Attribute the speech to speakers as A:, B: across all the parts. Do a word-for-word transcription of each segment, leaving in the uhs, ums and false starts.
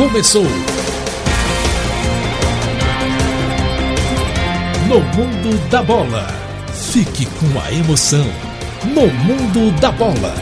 A: começou. No Mundo da Bola. Fique com a emoção. No Mundo da Bola.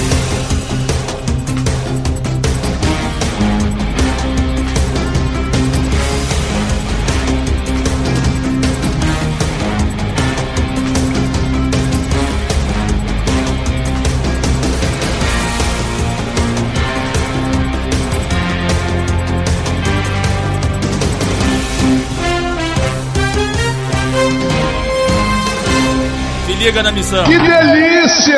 B: Liga na missão.
C: Que delícia!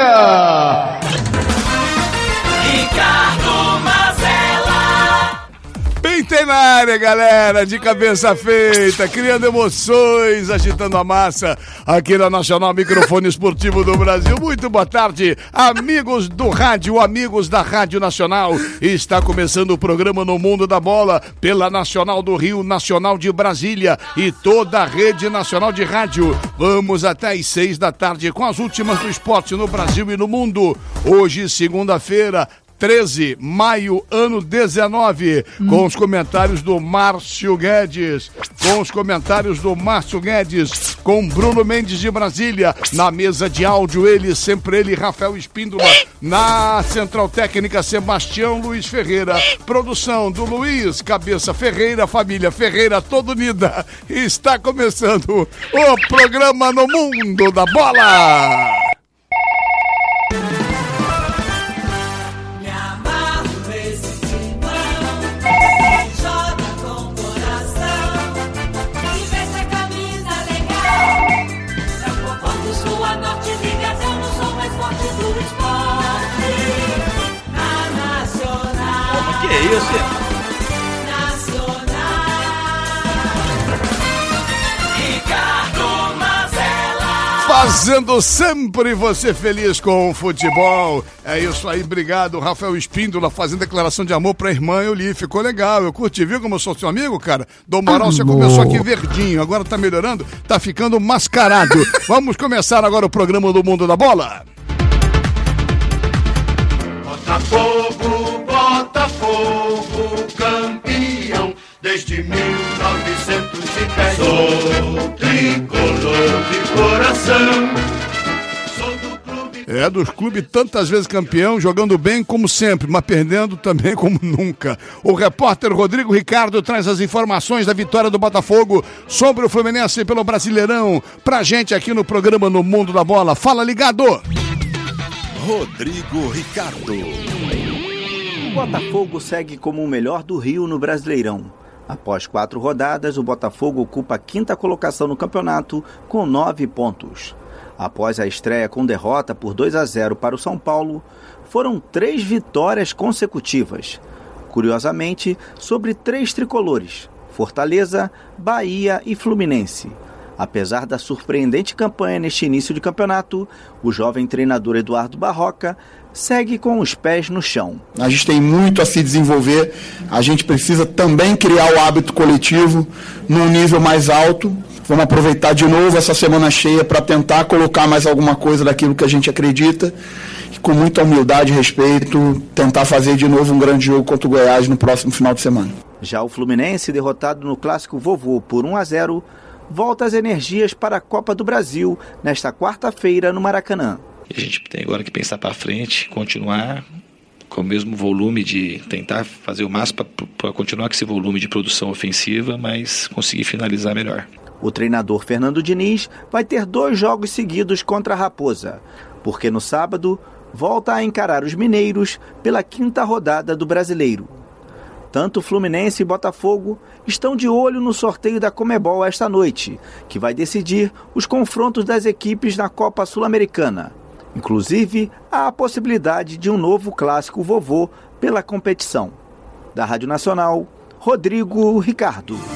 D: Ricardo Mazella.
C: Pentem na área, galera, de cabeça feita, criando emoções, agitando a massa aqui na Nacional Microfone Esportivo do Brasil. Muito boa tarde, amigos do rádio, amigos da Rádio Nacional. Está começando o programa No Mundo da Bola pela Nacional do Rio, Nacional de Brasília e toda a rede nacional de rádio. Vamos até às seis da tarde com as últimas do esporte no Brasil e no mundo. Hoje, segunda-feira, treze de maio, ano dezenove, hum. com os comentários do Márcio Guedes, com os comentários do Márcio Guedes, com Bruno Mendes de Brasília, na mesa de áudio ele, sempre ele, Rafael Espíndola, na central técnica Sebastião Luiz Ferreira, produção do Luiz Cabeça Ferreira, família Ferreira toda unida. Está começando o programa No Mundo da Bola.
B: Que é isso?
D: Ricardo Mazella.
C: Fazendo sempre você feliz com o futebol. É isso aí, obrigado, Rafael Espíndola, fazendo declaração de amor pra irmã Euli. Ficou legal, eu curti, viu como eu sou seu amigo, cara? Dom Moral, você começou aqui verdinho, agora tá melhorando, tá ficando mascarado. Vamos começar agora o programa do Mundo da Bola.
E: Botafogo, Botafogo, campeão desde mil novecentos e dez. Sou tricolor de coração. Sou do clube.
C: É, dos clubes tantas vezes campeão, jogando bem como sempre, mas perdendo também como nunca. O repórter Rodrigo Ricardo traz as informações da vitória do Botafogo sobre o Fluminense pelo Brasileirão pra gente aqui no programa No Mundo da Bola. Fala, ligado!
F: Rodrigo Ricardo.
G: O Botafogo segue como o melhor do Rio no Brasileirão. Após quatro rodadas, o Botafogo ocupa a quinta colocação no campeonato com nove pontos. Após a estreia com derrota por dois a zero para o São Paulo, foram três vitórias consecutivas. Curiosamente, sobre três tricolores: Fortaleza, Bahia e Fluminense. Apesar da surpreendente campanha neste início de campeonato, o jovem treinador Eduardo Barroca segue com os pés no chão.
H: A gente tem muito a se desenvolver, a gente precisa também criar o hábito coletivo num nível mais alto. Vamos aproveitar de novo essa semana cheia para tentar colocar mais alguma coisa daquilo que a gente acredita e, com muita humildade e respeito, tentar fazer de novo um grande jogo contra o Goiás no próximo final de semana.
G: Já o Fluminense, derrotado no Clássico Vovô por um a zero, volta as energias para a Copa do Brasil nesta quarta-feira no Maracanã.
I: A gente tem agora que pensar para frente, continuar com o mesmo volume de tentar fazer o máximo para continuar com esse volume de produção ofensiva, mas conseguir finalizar melhor.
G: O treinador Fernando Diniz vai ter dois jogos seguidos contra a Raposa, porque no sábado volta a encarar os mineiros pela quinta rodada do Brasileiro. Tanto Fluminense e Botafogo estão de olho no sorteio da Conmebol esta noite, que vai decidir os confrontos das equipes na Copa Sul-Americana. Inclusive, há a possibilidade de um novo clássico vovô pela competição. Da Rádio Nacional, Rodrigo Ricardo.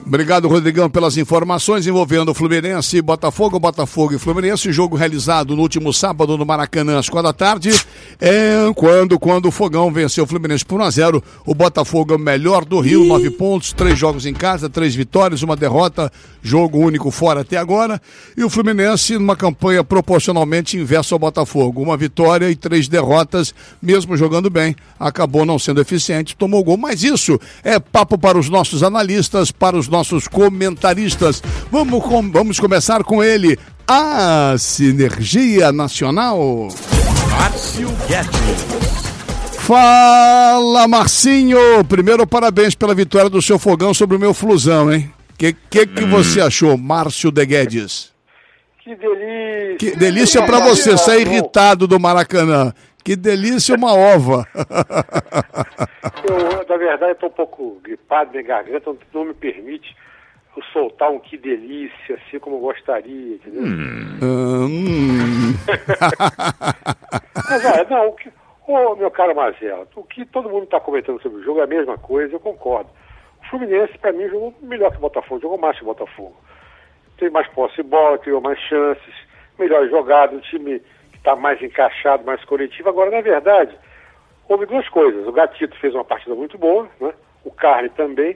C: Obrigado, Rodrigão, pelas informações envolvendo Fluminense e Botafogo, Botafogo e Fluminense, jogo realizado no último sábado no Maracanã, às quatro da tarde, é quando, quando o Fogão venceu o Fluminense por um a zero, o Botafogo é o melhor do Rio, nove pontos, três jogos em casa, três vitórias, uma derrota, jogo único fora até agora, e o Fluminense numa campanha proporcionalmente inversa ao Botafogo, uma vitória e três derrotas, mesmo jogando bem, acabou não sendo eficiente, tomou gol, mas isso é papo para os nossos analistas, para os nossos comentaristas. Vamos, com, vamos começar com ele, a Sinergia Nacional.
A: Márcio Guedes.
C: Fala, Marcinho! Primeiro, parabéns pela vitória do seu Fogão sobre o meu Flusão, hein? O que, que, que você achou, Márcio de Guedes?
F: Que delícia!
C: Que delícia pra você, sair irritado do Maracanã. Que delícia uma ova.
F: Eu, na verdade, estou um pouco gripado, minha garganta não me permite eu soltar um que delícia, assim como eu gostaria, entendeu?
C: Hum. Hum.
F: Mas, olha, não, o que, ô, meu caro Mazela, o que todo mundo está comentando sobre o jogo é a mesma coisa, eu concordo. O Fluminense, para mim, jogou melhor que o Botafogo, jogou mais que o Botafogo. Tem mais posse de bola, criou mais chances, melhor jogado, o time está mais encaixado, mais coletivo. Agora, na verdade, houve duas coisas. O Gatito fez uma partida muito boa, né? O Carly também.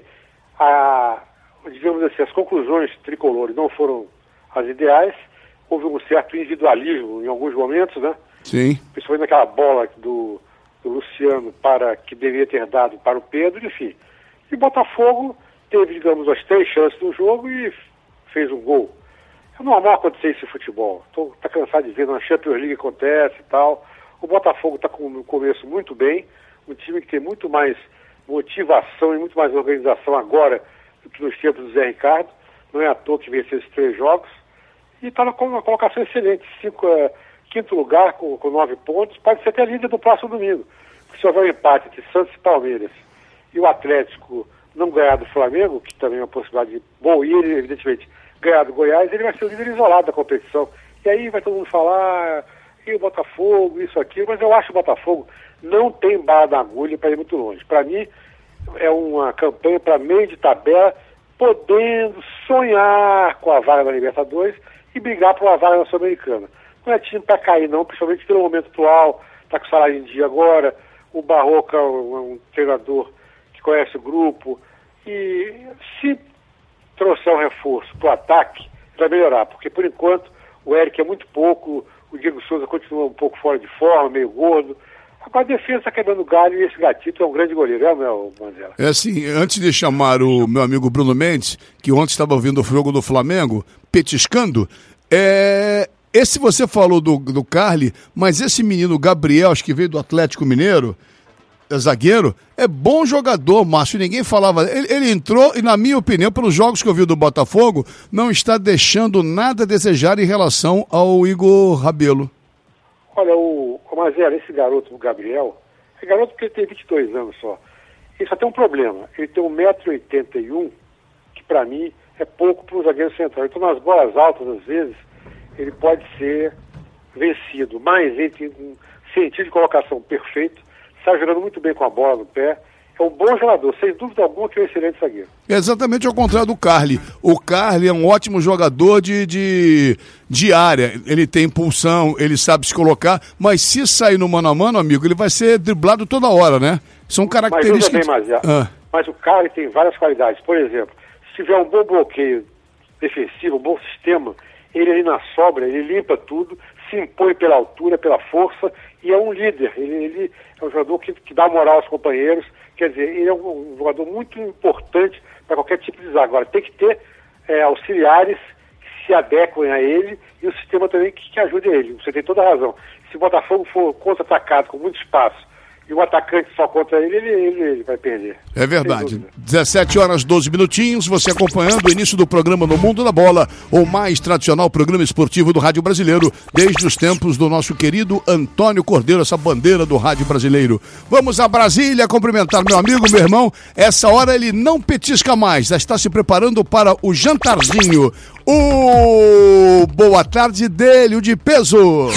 F: A, digamos assim, as conclusões tricolores não foram as ideais. Houve um certo individualismo em alguns momentos, né?
C: Sim.
F: Principalmente naquela bola do, do Luciano para, que deveria ter dado para o Pedro, enfim. E o Botafogo teve, digamos, as três chances do jogo e fez um gol. É normal acontecer isso em futebol. Tô tá cansado de ver, na Champions League acontece e tal. O Botafogo está com um começo muito bem, um time que tem muito mais motivação e muito mais organização agora do que nos tempos do Zé Ricardo. Não é à toa que venceu esses três jogos. E está com uma colocação excelente. Cinco, é, quinto lugar com, com nove pontos. Pode ser até líder do próximo domingo. Porque se houver um empate entre Santos e Palmeiras e o Atlético não ganhar do Flamengo, que também é uma possibilidade de... Bom, e ele, evidentemente, ganhar do Goiás, ele vai ser o líder isolado da competição. E aí vai todo mundo falar, e o Botafogo, isso, aquilo, mas eu acho que o Botafogo não tem bala na agulha para ir muito longe. Para mim, é uma campanha para meio de tabela, podendo sonhar com a vaga da Libertadores e brigar por uma vaga na Sul-Americana. Não é time para cair, não, principalmente pelo momento atual, está com o salário em dia agora, o Barroca é um, um treinador que conhece o grupo, e se trouxer um reforço para o ataque, vai melhorar, porque por enquanto o Eric é muito pouco, o Diego Souza continua um pouco fora de forma, meio gordo. Agora a defesa está quebrando galho e esse Gatito é um grande goleiro, é, meu Mandela?
C: É assim, antes de chamar o meu amigo Bruno Mendes, que ontem estava ouvindo o jogo do Flamengo, petiscando, é... esse você falou do, do Carly, mas esse menino Gabriel, acho que veio do Atlético Mineiro, é zagueiro, é bom jogador, Márcio, ninguém falava. Ele, ele entrou e, na minha opinião, pelos jogos que eu vi do Botafogo, não está deixando nada a desejar em relação ao Igor Rabelo.
F: Olha, o, o Mazela, esse garoto, o Gabriel, é garoto porque ele tem vinte e dois anos só. Ele só tem um problema, ele tem um metro e oitenta e um, que para mim é pouco para um zagueiro central. Então, nas bolas altas, às vezes, ele pode ser vencido, mas ele tem um sentido de colocação perfeito, está jogando muito bem com a bola no pé, é um bom jogador, sem dúvida alguma que é um excelente zagueiro.
C: Exatamente ao contrário do Carly. O Carly é um ótimo jogador de, de, de área, ele tem impulsão, ele sabe se colocar, mas se sair no mano a mano, amigo, ele vai ser driblado toda hora, né? São características...
F: Mas, bem, mas, ah. mas o Carly tem várias qualidades. Por exemplo, se tiver um bom bloqueio defensivo, um bom sistema, ele ali na sobra, ele limpa tudo, se impõe pela altura, pela força, e é um líder. Ele, ele é um jogador que, que dá moral aos companheiros. Quer dizer, ele é um, um jogador muito importante para qualquer tipo de zaga. Agora, tem que ter é, auxiliares que se adequem a ele e o sistema também que, que ajude ele. Você tem toda a razão. Se o Botafogo for contra-atacado com muito espaço e o atacante só contra ele, ele, ele, ele vai perder.
C: É verdade. dezessete horas, doze minutinhos, você acompanhando o início do programa No Mundo da Bola, o mais tradicional programa esportivo do rádio brasileiro, desde os tempos do nosso querido Antônio Cordeiro, essa bandeira do rádio brasileiro. Vamos a Brasília cumprimentar meu amigo, meu irmão. Essa hora ele não petisca mais, já está se preparando para o jantarzinho. O boa tarde dele, o de peso.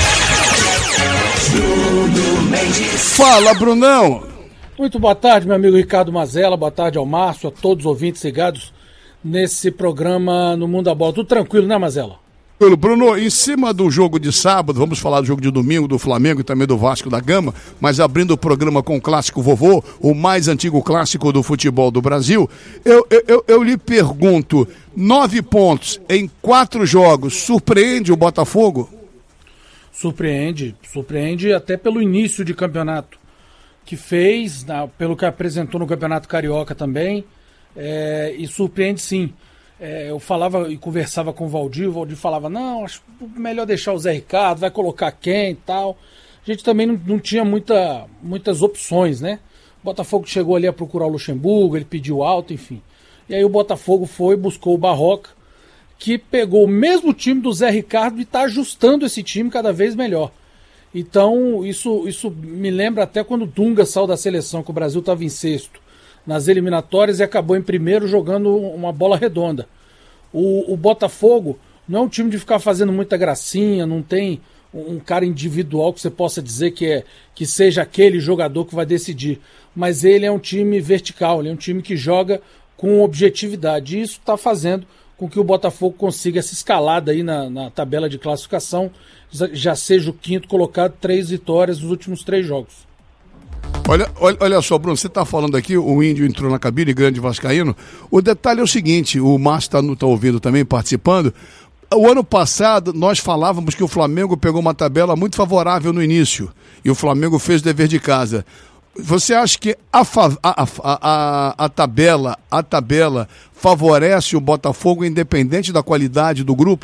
C: Fala, Brunão!
J: Muito boa tarde, meu amigo Ricardo Mazella, boa tarde ao Márcio, a todos os ouvintes ligados nesse programa no Mundo da Bola. Tudo tranquilo, né, Mazela?
C: Bruno, em cima do jogo de sábado, vamos falar do jogo de domingo do Flamengo e também do Vasco da Gama, mas abrindo o programa com o Clássico Vovô, o mais antigo clássico do futebol do Brasil, eu, eu, eu, eu lhe pergunto, nove pontos em quatro jogos, surpreende o Botafogo?
J: Surpreende, surpreende até pelo início de campeonato que fez, na, pelo que apresentou no Campeonato Carioca também, é, e surpreende sim. É, eu falava e conversava com o Valdir, o Valdir falava, não, acho melhor deixar o Zé Ricardo, vai colocar quem e tal. A gente também não, não tinha muita, muitas opções, né? O Botafogo chegou ali a procurar o Luxemburgo, ele pediu alto, enfim. E aí o Botafogo foi, buscou o Barroca, que pegou o mesmo time do Zé Ricardo e está ajustando esse time cada vez melhor. Então, isso, isso me lembra até quando o Dunga saiu da seleção, que o Brasil estava em sexto nas eliminatórias e acabou em primeiro jogando uma bola redonda. O, o Botafogo não é um time de ficar fazendo muita gracinha, não tem um cara individual que você possa dizer que, é, que seja aquele jogador que vai decidir, mas ele é um time vertical, ele é um time que joga com objetividade, e isso está fazendo com que o Botafogo consiga essa escalada aí na, na tabela de classificação, já seja o quinto colocado, três vitórias nos últimos três jogos.
C: Olha, olha, olha só, Bruno, você está falando aqui, o Índio entrou na cabine, grande vascaíno. O detalhe é o seguinte, o Márcio está tá ouvindo também, participando. O ano passado, nós falávamos que o Flamengo pegou uma tabela muito favorável no início, e o Flamengo fez o dever de casa. Você acha que a, a, a, a, a, tabela, a tabela favorece o Botafogo independente da qualidade do grupo?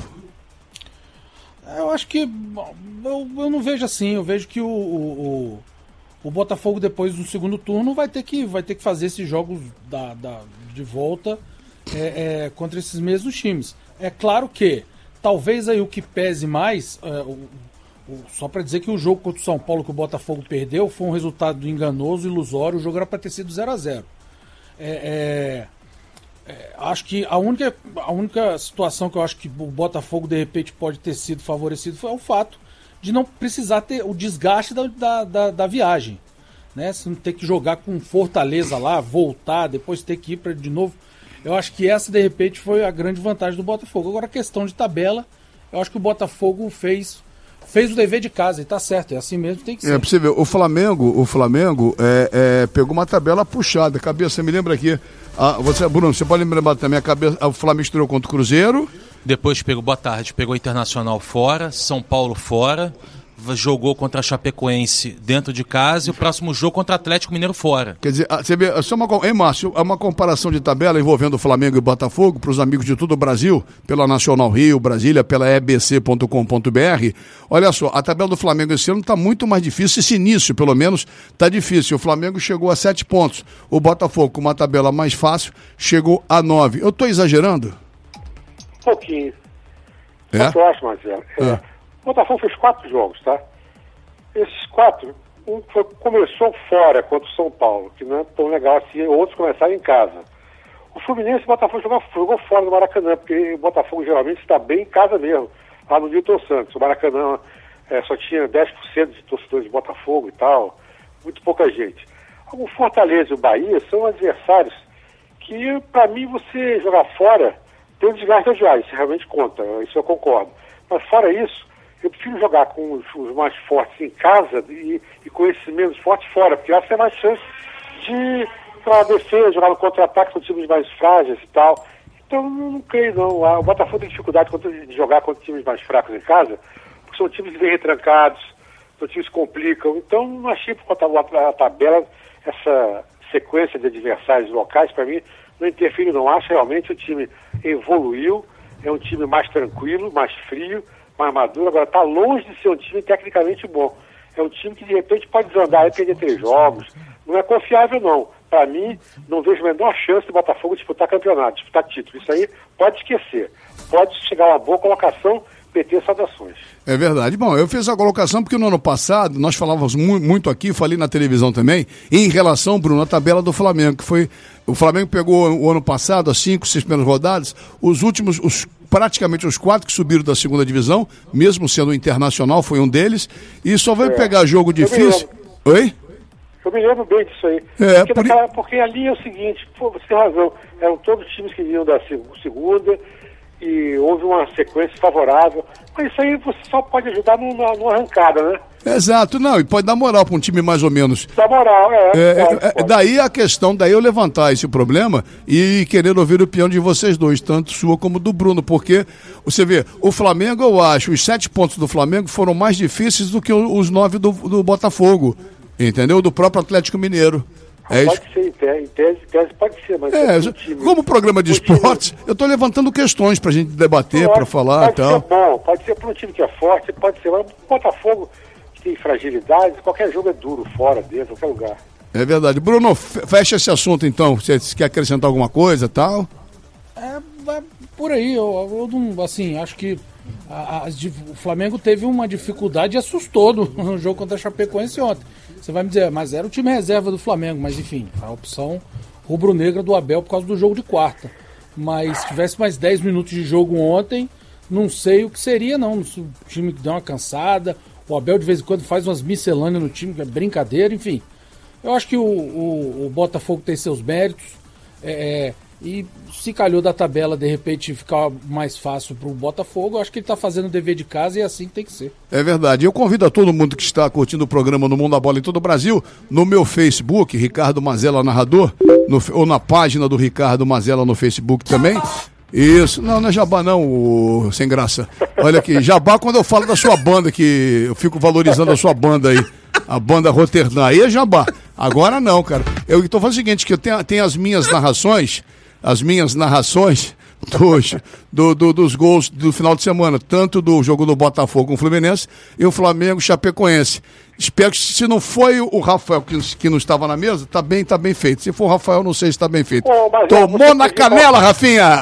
J: Eu acho que, eu, eu não vejo assim, eu vejo que o... o... O Botafogo, depois do segundo turno, vai ter que, vai ter que fazer esses jogos da, da, de volta é, é, contra esses mesmos times. É claro que, talvez aí o que pese mais, é, o, o, só para dizer que o jogo contra o São Paulo que o Botafogo perdeu foi um resultado enganoso, ilusório, o jogo era para ter sido zero a zero. É, é, é, acho que a única, a única situação que eu acho que o Botafogo, de repente, pode ter sido favorecido foi o fato de não precisar ter o desgaste da, da, da, da viagem, né? Se não ter que jogar com Fortaleza lá, voltar, depois ter que ir para de novo. Eu acho que essa, de repente, foi a grande vantagem do Botafogo. Agora, a questão de tabela, eu acho que o Botafogo fez, fez o dever de casa, e tá certo, é assim mesmo, tem que ser.
C: É, pra você ver, o Flamengo, o Flamengo é, é, pegou uma tabela puxada, cabeça, me lembra aqui, a, você, Bruno, você pode lembrar também, a cabeça, o Flamengo estreou contra o Cruzeiro.
B: Depois pegou, boa tarde, pegou o Internacional fora, São Paulo fora, jogou contra a Chapecoense dentro de casa e o próximo jogo contra o Atlético Mineiro fora.
C: Quer dizer, você vê, só uma, hein, Márcio, é uma comparação de tabela envolvendo o Flamengo e o Botafogo para os amigos de todo o Brasil, pela Nacional Rio, Brasília, pela e b c ponto com ponto b r. Olha só, a tabela do Flamengo esse ano está muito mais difícil, esse início, pelo menos, está difícil. O Flamengo chegou a sete pontos, o Botafogo, com uma tabela mais fácil, chegou a nove. Eu estou exagerando?
F: Um pouquinho.
C: É?
F: O que eu acho, Marcelo? É. É. O Botafogo fez quatro jogos, tá? Esses quatro, um foi, começou fora contra o São Paulo, que não é tão legal assim, outros começaram em casa. O Fluminense e o Botafogo jogou, jogou fora do Maracanã, porque o Botafogo geralmente está bem em casa mesmo, lá no Newton Santos. O Maracanã é, só tinha dez por cento de torcedores de Botafogo e tal, muito pouca gente. O Fortaleza e o Bahia são adversários que, para mim, você jogar fora tem um desgaste de viagem, isso realmente conta, isso eu concordo. Mas fora isso, eu prefiro jogar com os, os mais fortes em casa e, e com esses menos fortes fora, porque acho que tem mais chance de para defesa, jogar no contra-ataque com times mais frágeis e tal. Então não, não creio não. O Botafogo tem dificuldade de jogar contra times mais fracos em casa, porque são times bem retrancados, são times que complicam. Então não achei por conta da tabela essa sequência de adversários locais, para mim, não interfere não. Acho realmente o time evoluiu, é um time mais tranquilo, mais frio, mais maduro. Agora está longe de ser um time tecnicamente bom. É um time que de repente pode desandar e perder três jogos. Não é confiável não. Para mim, não vejo a menor chance do Botafogo disputar campeonato, disputar título. Isso aí pode esquecer. Pode chegar a uma boa colocação, P T saudações.
C: É verdade. Bom, eu fiz a colocação porque no ano passado nós falávamos mu- muito aqui, falei na televisão também, em relação, Bruno, à tabela do Flamengo, que foi, o Flamengo pegou o ano passado, as cinco, seis primeiras rodadas, os últimos, os, praticamente os quatro que subiram da segunda divisão, mesmo sendo o Internacional, foi um deles, e só vai é. pegar jogo difícil. Oi?
F: Eu me lembro bem disso aí.
C: É,
F: porque,
C: por...
F: naquela, porque ali é o seguinte, pô, você tem razão, eram todos times que vinham da segunda e houve uma sequência favorável. Mas isso aí você só pode ajudar numa, numa arrancada, né?
C: Exato, não, e pode dar moral para um time mais ou menos.
F: Dá moral, é.
C: é,
F: pode,
C: é
F: pode.
C: Daí a questão, daí eu levantar esse problema e querer ouvir a opinião de vocês dois, tanto sua como do Bruno, porque você vê, o Flamengo, eu acho, os sete pontos do Flamengo foram mais difíceis do que os nove do, do Botafogo, entendeu? Do próprio Atlético Mineiro. É
F: pode
C: isso.
F: ser, em tese, em tese, em tese pode ser, mas...
C: É,
F: é um time,
C: como programa de
F: um
C: esportes,
F: time...
C: eu estou levantando questões para a gente debater, para falar e tal.
F: Pode ser bom, pode ser para um time que é forte, pode ser, mas o Botafogo que tem fragilidades, qualquer jogo é duro, fora, dentro, qualquer lugar.
C: É verdade. Bruno, fecha esse assunto então, você quer acrescentar alguma coisa e tal?
J: É, é por aí, eu, eu não, assim, acho que a, a, o Flamengo teve uma dificuldade e assustou no, no jogo contra a Chapecoense ontem. Você vai me dizer, mas era o time reserva do Flamengo, mas enfim, a opção rubro-negra do Abel por causa do jogo de quarta. Mas se tivesse mais dez minutos de jogo ontem, não sei o que seria não, o time que deu uma cansada, o Abel de vez em quando faz umas miscelâneas no time, que é brincadeira, enfim. Eu acho que o, o, o Botafogo tem seus méritos, é, e se calhou da tabela de repente ficar mais fácil para o Botafogo, eu acho que ele está fazendo o dever de casa e é assim que tem que ser.
C: É verdade. Eu convido a todo mundo que está curtindo o programa No Mundo da Bola em todo o Brasil, no meu Facebook, Ricardo Mazella Narrador, no, ou na página do Ricardo Mazella no Facebook também. Isso, não, não é jabá não, o... sem graça. Olha aqui, jabá quando eu falo da sua banda, que eu fico valorizando a sua banda aí, a banda Roterdã, aí é jabá. Agora não, cara. Eu estou falando o seguinte, que eu tenho, tenho as minhas narrações, as minhas narrações dos, do, do, dos gols do final de semana, tanto do jogo do Botafogo com o Fluminense e o Flamengo Chapecoense. Espero que se não foi o Rafael que, que não estava na mesa, tá bem, tá bem feito. Se for o Rafael, não sei se tá bem feito.
F: Pô,
C: Tomou na canela, Rafinha!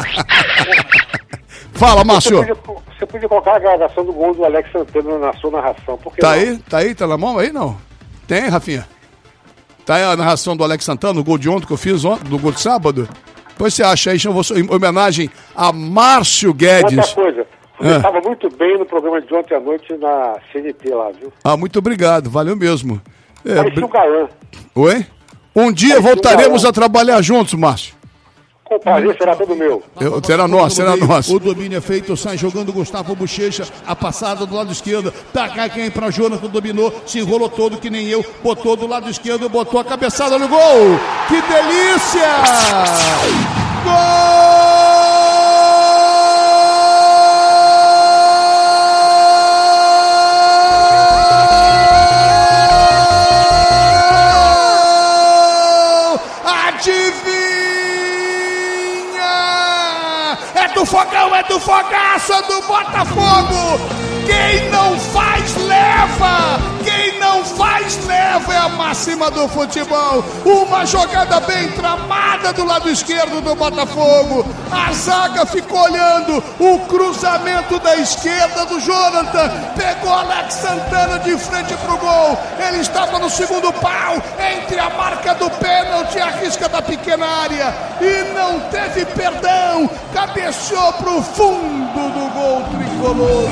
C: Fala, Márcio.
F: Você podia, você podia colocar a gravação do gol do Alex Santana na sua narração. Porque
C: tá
F: não?
C: aí? Tá aí? Tá na mão aí, não? Tem, Rafinha? Tá aí a narração do Alex Santana, o gol de ontem que eu fiz ontem, do gol de sábado? Depois você acha aí, em homenagem a Márcio Guedes.
F: Outra coisa, você
C: Ah.
F: estava muito bem no programa de ontem à noite na C N T lá, viu?
C: Ah, muito obrigado, valeu mesmo. É,
F: Parecia
C: br-
F: um galã.
C: Oi? Um dia
F: Parecia um
C: voltaremos
F: galã.
C: a trabalhar juntos, Márcio.
F: Com prazer, será todo meu.
C: Eu, será nosso, será nosso.
K: O domínio é feito, sai jogando Gustavo Bochecha, a passada do lado esquerdo, tá cá quem pra Jonathan, dominou, se enrolou todo que nem eu, botou do lado esquerdo, botou a cabeçada no gol. Que delícia! Gol! Adivinha! É do Fogão, é do Fogaço, é do Botafogo! Quem não faz, leva! Quem não faz, leva! É a máxima do futebol! Uma jogada bem tramada do lado esquerdo do Botafogo! A zaga ficou olhando o cruzamento da esquerda do Jonathan, pegou Alex Santana de frente pro gol, ele estava no segundo pau, entre a marca do pênalti e a risca da pequena área, e não teve perdão, cabeceou pro fundo do gol tricolor.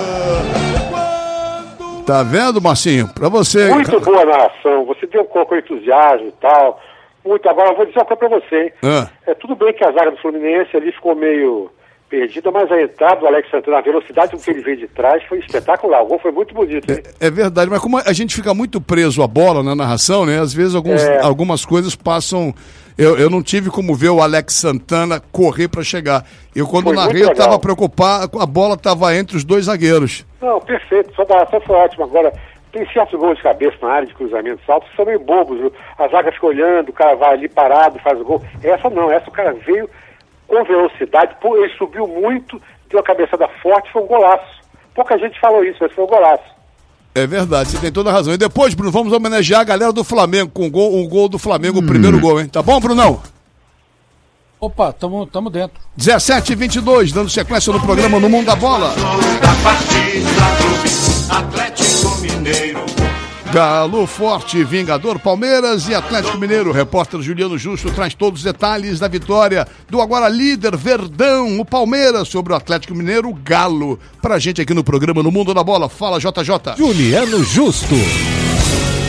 C: Tá vendo, Marcinho? Pra você.
F: Muito boa narração, você deu um pouco de entusiasmo e tal. Muito, agora eu vou dizer uma coisa pra você, hein?
C: Ah.
F: É tudo bem que a zaga do Fluminense ali ficou meio perdida, mas a entrada do Alex Santana, a velocidade com que ele veio de trás foi espetacular. O gol foi muito bonito, hein?
C: É verdade, mas como a gente fica muito preso à bola na narração, né? Às vezes alguns,
F: É.
C: algumas coisas passam. Eu, eu não tive como ver o Alex Santana correr pra chegar. Eu, quando
F: Foi
C: narrei,
F: muito
C: eu tava
F: legal.
C: preocupado, a bola tava entre os dois zagueiros.
F: Não, perfeito, sua narração foi ótima. Agora, tem certos gols de cabeça na área de cruzamentos altos que são meio bobos, viu? A zaga fica olhando, o cara vai ali parado, faz o gol. Essa não, essa o cara veio com velocidade, pô, ele subiu muito, deu a cabeçada forte, foi um golaço. Pouca gente falou isso, mas foi um golaço.
C: É verdade, você tem toda a razão. E depois, Bruno, vamos homenagear a galera do Flamengo com um gol, um gol do Flamengo, o primeiro gol, hein? Tá bom, Brunão?
J: Opa, tamo, tamo dentro.
C: dezessete e vinte e dois, dando sequência no programa No Mundo da Bola.
E: Da partida, Atlético Mineiro.
C: Galo Forte, Vingador, Palmeiras e Atlético Mineiro. O repórter Juliano Justo traz todos os detalhes da vitória do agora líder Verdão, o Palmeiras, sobre o Atlético Mineiro, o Galo. Pra gente aqui no programa No Mundo da Bola. Fala, J J.
A: Juliano Justo.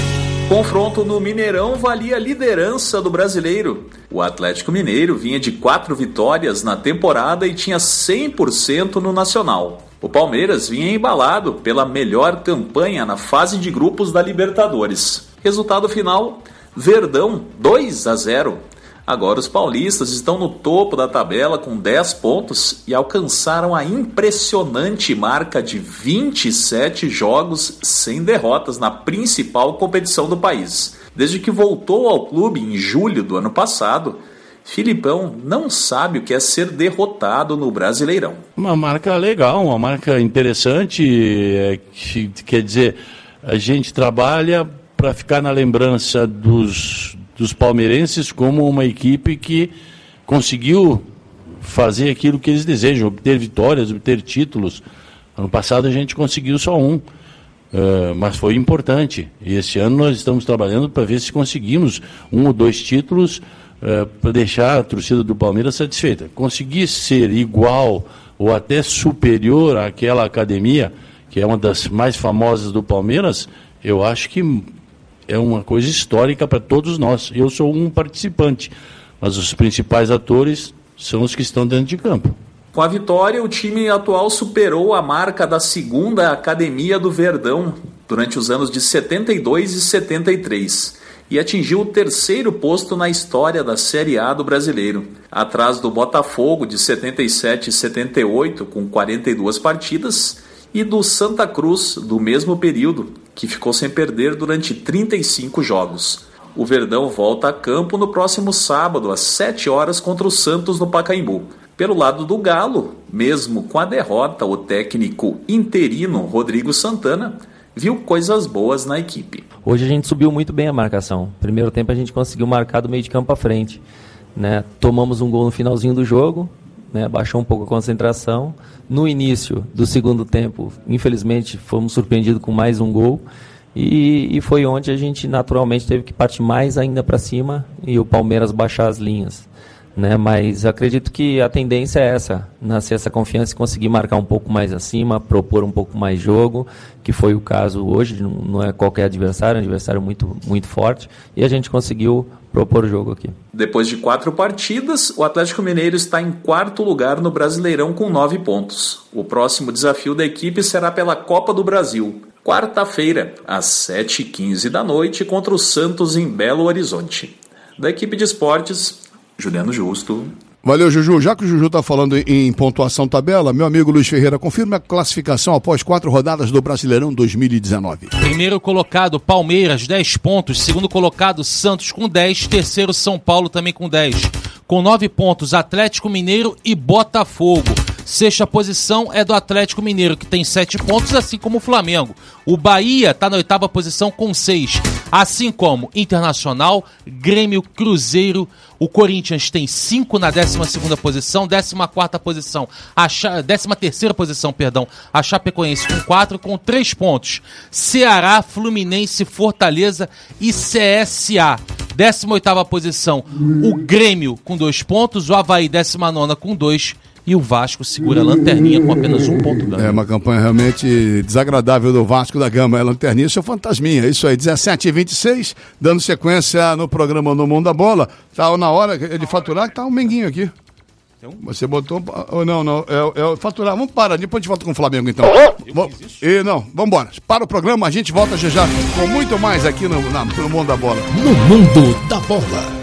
L: confronto no Mineirão valia a liderança do Brasileiro. O Atlético Mineiro vinha de quatro vitórias na temporada e tinha cem por cento no Nacional. O Palmeiras vinha embalado pela melhor campanha na fase de grupos da Libertadores. Resultado final, Verdão dois a zero. Agora os paulistas estão no topo da tabela com dez pontos e alcançaram a impressionante marca de vinte e sete jogos sem derrotas na principal competição do país. Desde que voltou ao clube em julho do ano passado, Filipão não sabe o que é ser derrotado no Brasileirão.
M: Uma marca legal, uma marca interessante, é, que, quer dizer, a gente trabalha para ficar na lembrança dos... dos palmeirenses como uma equipe que conseguiu fazer aquilo que eles desejam, obter vitórias, obter títulos. Ano passado a gente conseguiu só um, uh, mas foi importante. E esse ano nós estamos trabalhando para ver se conseguimos um ou dois títulos uh, para deixar a torcida do Palmeiras satisfeita. Conseguir ser igual ou até superior àquela academia, que é uma das mais famosas do Palmeiras, eu acho que é uma coisa histórica para todos nós. Eu sou um participante, mas os principais atores são os que estão dentro de campo.
L: Com a vitória, o time atual superou a marca da segunda academia do Verdão durante os anos de setenta e dois e setenta e três e atingiu o terceiro posto na história da Série A do Brasileiro, atrás do Botafogo de setenta e sete e setenta e oito com quarenta e duas partidas e do Santa Cruz do mesmo período, que ficou sem perder durante trinta e cinco jogos. O Verdão volta a campo no próximo sábado, às sete horas, contra o Santos no Pacaembu. Pelo lado do Galo, mesmo com a derrota, o técnico interino Rodrigo Santana viu coisas boas na equipe.
N: Hoje a gente subiu muito bem a marcação. Primeiro tempo a gente conseguiu marcar do meio de campo à frente, né? Tomamos um gol no finalzinho do jogo, né, baixou um pouco a concentração. No início do segundo tempo, infelizmente, fomos surpreendidos com mais um gol. E, e foi onde a gente naturalmente teve que partir mais ainda para cima e o Palmeiras baixar as linhas. Né? Mas acredito que a tendência é essa, nascer essa confiança e conseguir marcar um pouco mais acima, propor um pouco mais jogo, que foi o caso hoje, não é qualquer adversário, é um adversário muito, muito forte, e a gente conseguiu propor o jogo aqui.
L: Depois de quatro partidas, o Atlético Mineiro está em quarto lugar no Brasileirão com nove pontos. O próximo desafio da equipe será pela Copa do Brasil, quarta-feira, às sete e quinze da noite, contra o Santos em Belo Horizonte. Da equipe de esportes, Juliano Justo.
C: Valeu, Juju. Já que o Juju está falando em pontuação tabela, meu amigo Luiz Ferreira, confirma a classificação após quatro rodadas do Brasileirão dois mil e dezenove.
B: Primeiro colocado, Palmeiras, dez pontos. Segundo colocado, Santos com dez. Terceiro, São Paulo também com dez. Com nove pontos, Atlético Mineiro e Botafogo. Sexta posição é do Atlético Mineiro, que tem sete pontos, assim como o Flamengo. O Bahia está na oitava posição com seis, assim como Internacional, Grêmio, Cruzeiro. O Corinthians tem cinco na décima segunda posição, décima quarta posição, a Cha... décima terceira posição, perdão, a Chapecoense com quatro, com três pontos. Ceará, Fluminense, Fortaleza e C S A. décima oitava posição, o Grêmio com dois pontos, o Avaí, décima nona com dois. E o Vasco segura a lanterninha com apenas um ponto ganho.
C: É uma campanha realmente desagradável do Vasco da Gama. É lanterninha, seu fantasminha. Isso aí, dezessete e vinte e seis, dando sequência no programa No Mundo da Bola. Tá na hora de faturar que tá um menguinho aqui. Você botou... Não, não, é, é faturar. Vamos parar, depois a gente volta com o Flamengo então. Vamos, e não, vamos embora. Para o programa, a gente volta já já com muito mais aqui no, na, no Mundo da Bola.
A: No Mundo da Bola.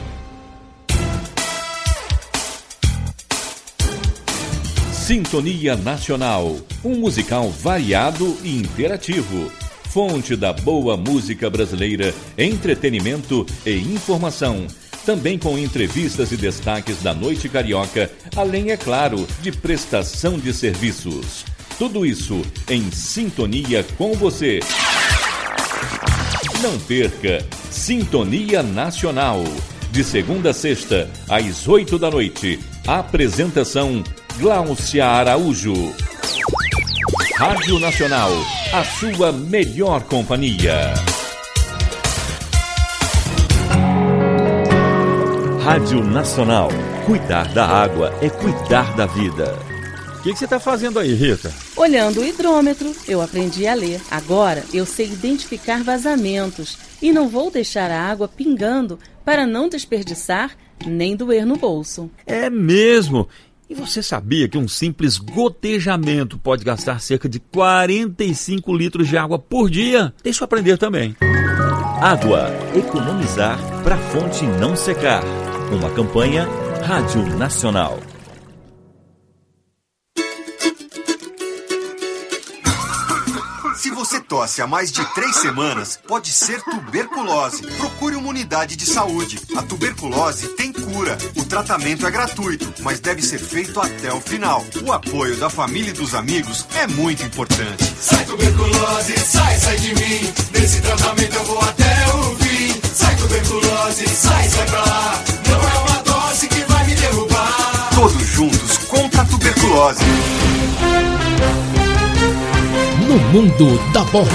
O: Sintonia Nacional, um musical variado e interativo. Fonte da boa música brasileira, entretenimento e informação. Também com entrevistas e destaques da noite carioca, além, é claro, de prestação de serviços. Tudo isso em sintonia com você. Não perca Sintonia Nacional. De segunda a sexta, às oito da noite. Apresentação Gláucia Araújo. Rádio Nacional, a sua melhor companhia. Rádio Nacional. Cuidar da água é cuidar da vida.
P: O que, que você está fazendo aí, Rita?
Q: Olhando o hidrômetro, eu aprendi a ler. Agora eu sei identificar vazamentos e não vou deixar a água pingando para não desperdiçar nem doer no bolso.
P: É mesmo! E você sabia que um simples gotejamento pode gastar cerca de quarenta e cinco litros de água por dia? Deixa eu aprender também.
R: Água. Economizar para a fonte não secar. Uma campanha Rádio Nacional.
S: Se você tosse há mais de três semanas, pode ser tuberculose. Procure uma unidade de saúde. A tuberculose tem cura. O tratamento é gratuito, mas deve ser feito até o final. O apoio da família e dos amigos é muito importante.
D: Sai tuberculose, sai, sai de mim. Nesse tratamento eu vou até o fim. Sai tuberculose, sai, sai pra lá. Não é uma tosse que vai me derrubar.
S: Todos juntos contra a tuberculose.
A: No mundo da bola.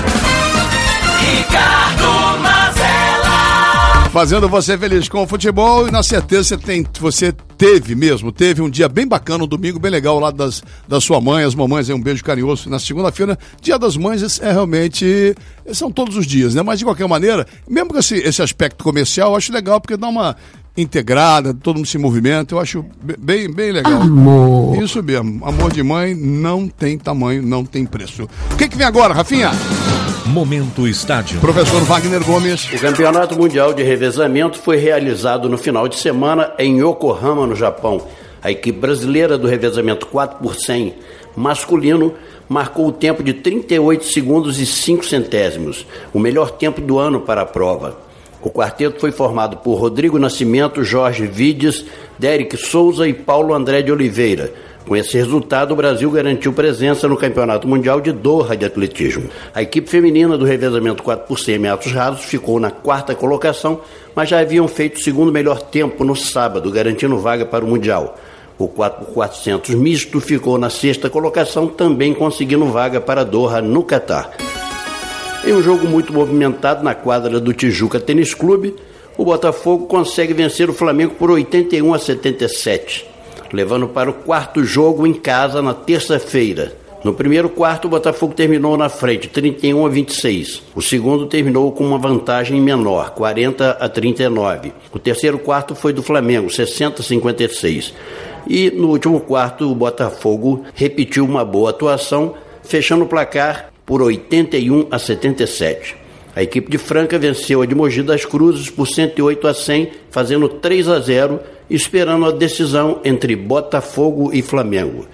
D: Ricardo Mazella.
C: Fazendo você feliz com o futebol e na certeza você, tem, você teve mesmo, teve um dia bem bacana, um domingo bem legal lá das, da sua mãe, as mamães, é um beijo carinhoso. Na segunda-feira, dia das mães é realmente, são todos os dias, né? Mas de qualquer maneira, mesmo com esse, esse aspecto comercial, eu acho legal porque dá uma integrada, todo mundo se movimenta, eu acho bem, bem legal.
A: Amor.
C: Isso mesmo, amor de mãe não tem tamanho, não tem preço. O que que vem agora, Rafinha?
O: Momento Estádio.
C: Professor Wagner Gomes.
T: O Campeonato Mundial de Revezamento foi realizado no final de semana em Yokohama, no Japão. A equipe brasileira do revezamento quatro por cem masculino marcou o tempo de trinta e oito segundos e cinco centésimos, o melhor tempo do ano para a prova. O quarteto foi formado por Rodrigo Nascimento, Jorge Vides, Derek Souza e Paulo André de Oliveira. Com esse resultado, o Brasil garantiu presença no Campeonato Mundial de Doha de Atletismo. A equipe feminina do revezamento quatro por cem metros rasos ficou na quarta colocação, mas já haviam feito o segundo melhor tempo no sábado, garantindo vaga para o Mundial. O quatro por quatrocentos misto ficou na sexta colocação, também conseguindo vaga para Doha, no Catar. Em um jogo muito movimentado na quadra do Tijuca Tênis Clube, o Botafogo consegue vencer o Flamengo por oitenta e um a setenta e sete, levando para o quarto jogo em casa na terça-feira. No primeiro quarto, o Botafogo terminou na frente, trinta e um a vinte e seis. O segundo terminou com uma vantagem menor, quarenta a trinta e nove. O terceiro quarto foi do Flamengo, sessenta a cinquenta e seis. E no último quarto, o Botafogo repetiu uma boa atuação, fechando o placar por oitenta e um a setenta e sete. A equipe de Franca venceu a de Mogi das Cruzes por cento e oito a cem, fazendo três a zero, esperando a decisão entre Botafogo e Flamengo.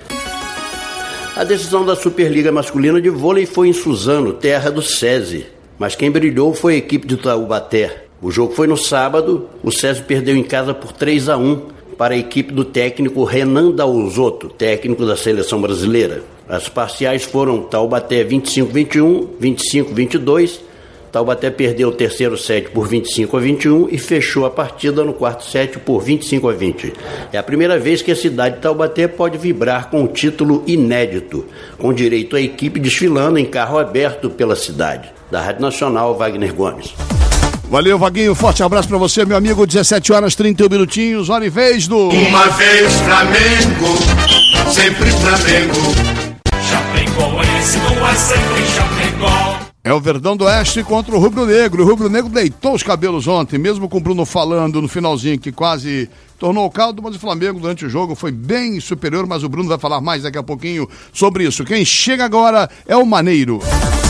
T: A decisão da Superliga Masculina de Vôlei foi em Suzano, terra do SESI, mas quem brilhou foi a equipe de Taubaté. O jogo foi no sábado, o SESI perdeu em casa por três a um para a equipe do técnico Renan Dalzotto, técnico da seleção brasileira. As parciais foram Taubaté vinte e cinco a vinte e um, vinte e cinco a vinte e dois. Taubaté perdeu o terceiro set por vinte e cinco a vinte e um e fechou a partida no quarto set por vinte e cinco a vinte. É a primeira vez que a cidade de Taubaté pode vibrar com um título inédito, com direito à equipe desfilando em carro aberto pela cidade. Da Rádio Nacional, Wagner Gomes.
C: Valeu, Vaguinho, forte abraço pra você, meu amigo. Dezessete horas, trinta e um minutinhos, hora e vez do...
E: Uma vez Flamengo, sempre Flamengo. Chapecoense no ar, sempre Chapecó.
C: É o Verdão do Oeste contra o Rubro Negro. O Rubro Negro deitou os cabelos ontem, mesmo com o Bruno falando no finalzinho que quase tornou o caldo, mas o Flamengo durante o jogo foi bem superior, mas o Bruno vai falar mais daqui a pouquinho sobre isso. Quem chega agora é o Maneiro.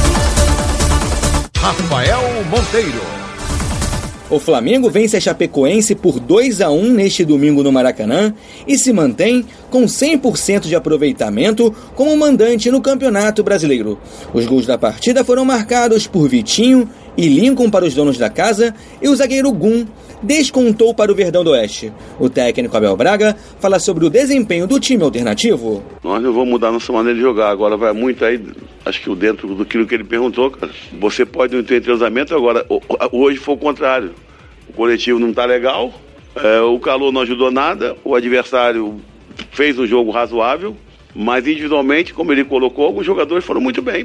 U: Rafael Monteiro. O Flamengo vence a Chapecoense por dois a um neste domingo no Maracanã e se mantém com cem por cento de aproveitamento como mandante no Campeonato Brasileiro. Os gols da partida foram marcados por Vitinho e Lincoln para os donos da casa e o zagueiro Gum descontou para o Verdão do Oeste. O técnico Abel Braga fala sobre o desempenho do time alternativo.
V: Nós não vamos mudar nossa maneira de jogar, agora vai muito aí, acho que dentro do que ele perguntou, cara. Você pode não ter entrosamento, agora hoje foi o contrário. O coletivo não está legal, é, o calor não ajudou nada, o adversário fez um jogo razoável, mas individualmente, como ele colocou, alguns jogadores foram muito bem. Pô.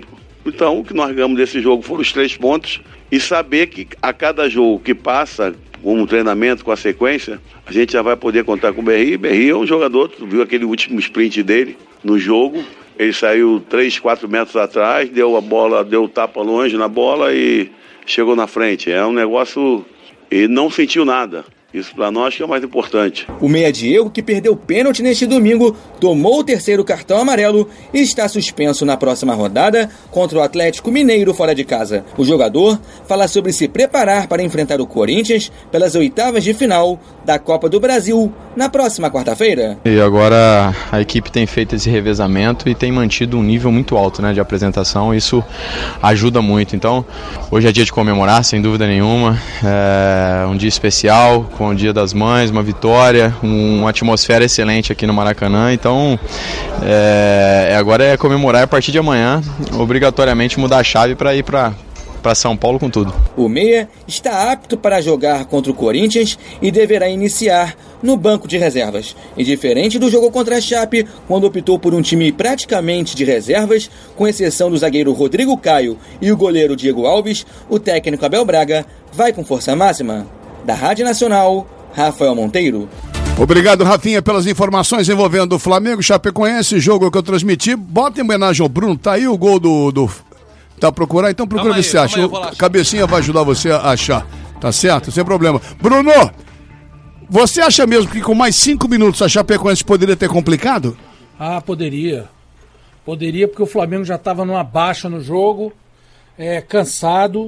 V: Então, o que nós ganhamos desse jogo foram os três pontos e saber que a cada jogo que passa, com um treinamento, com a sequência, a gente já vai poder contar com o Berri. Berri é um jogador, tu viu aquele último sprint dele no jogo, ele saiu três, quatro metros atrás, deu a bola, deu o tapa longe na bola e chegou na frente. É um negócio... E não sentiu nada. Isso para nós que é o mais importante.
U: O meia Diego, que perdeu pênalti neste domingo, tomou o terceiro cartão amarelo e está suspenso na próxima rodada contra o Atlético Mineiro fora de casa. O jogador fala sobre se preparar para enfrentar o Corinthians pelas oitavas de final da Copa do Brasil na próxima quarta-feira.
H: E agora a equipe tem feito esse revezamento e tem mantido um nível muito alto, né, de apresentação. Isso ajuda muito. Então, hoje é dia de comemorar, sem dúvida nenhuma. É um dia especial, com o Dia das Mães, uma vitória, um, uma atmosfera excelente aqui no Maracanã. Então, é, agora é comemorar a partir de amanhã, obrigatoriamente mudar a chave para ir para para São Paulo com tudo.
U: O meia está apto para jogar contra o Corinthians e deverá iniciar no banco de reservas. E diferente do jogo contra a Chape, quando optou por um time praticamente de reservas, com exceção do zagueiro Rodrigo Caio e o goleiro Diego Alves, o técnico Abel Braga vai com força máxima. Da Rádio Nacional, Rafael Monteiro.
C: Obrigado, Rafinha, pelas informações envolvendo o Flamengo, Chapecoense, jogo que eu transmiti. Bota em homenagem ao Bruno, tá aí o gol do... do... Tá procurando? Então procura ver se acha. Aí, Cabecinha vai ajudar você a achar. Tá certo? Sem problema. Bruno, você acha mesmo que com mais cinco minutos a Chapecoense poderia ter complicado?
J: Ah, poderia. Poderia, porque o Flamengo já estava numa baixa no jogo, é, cansado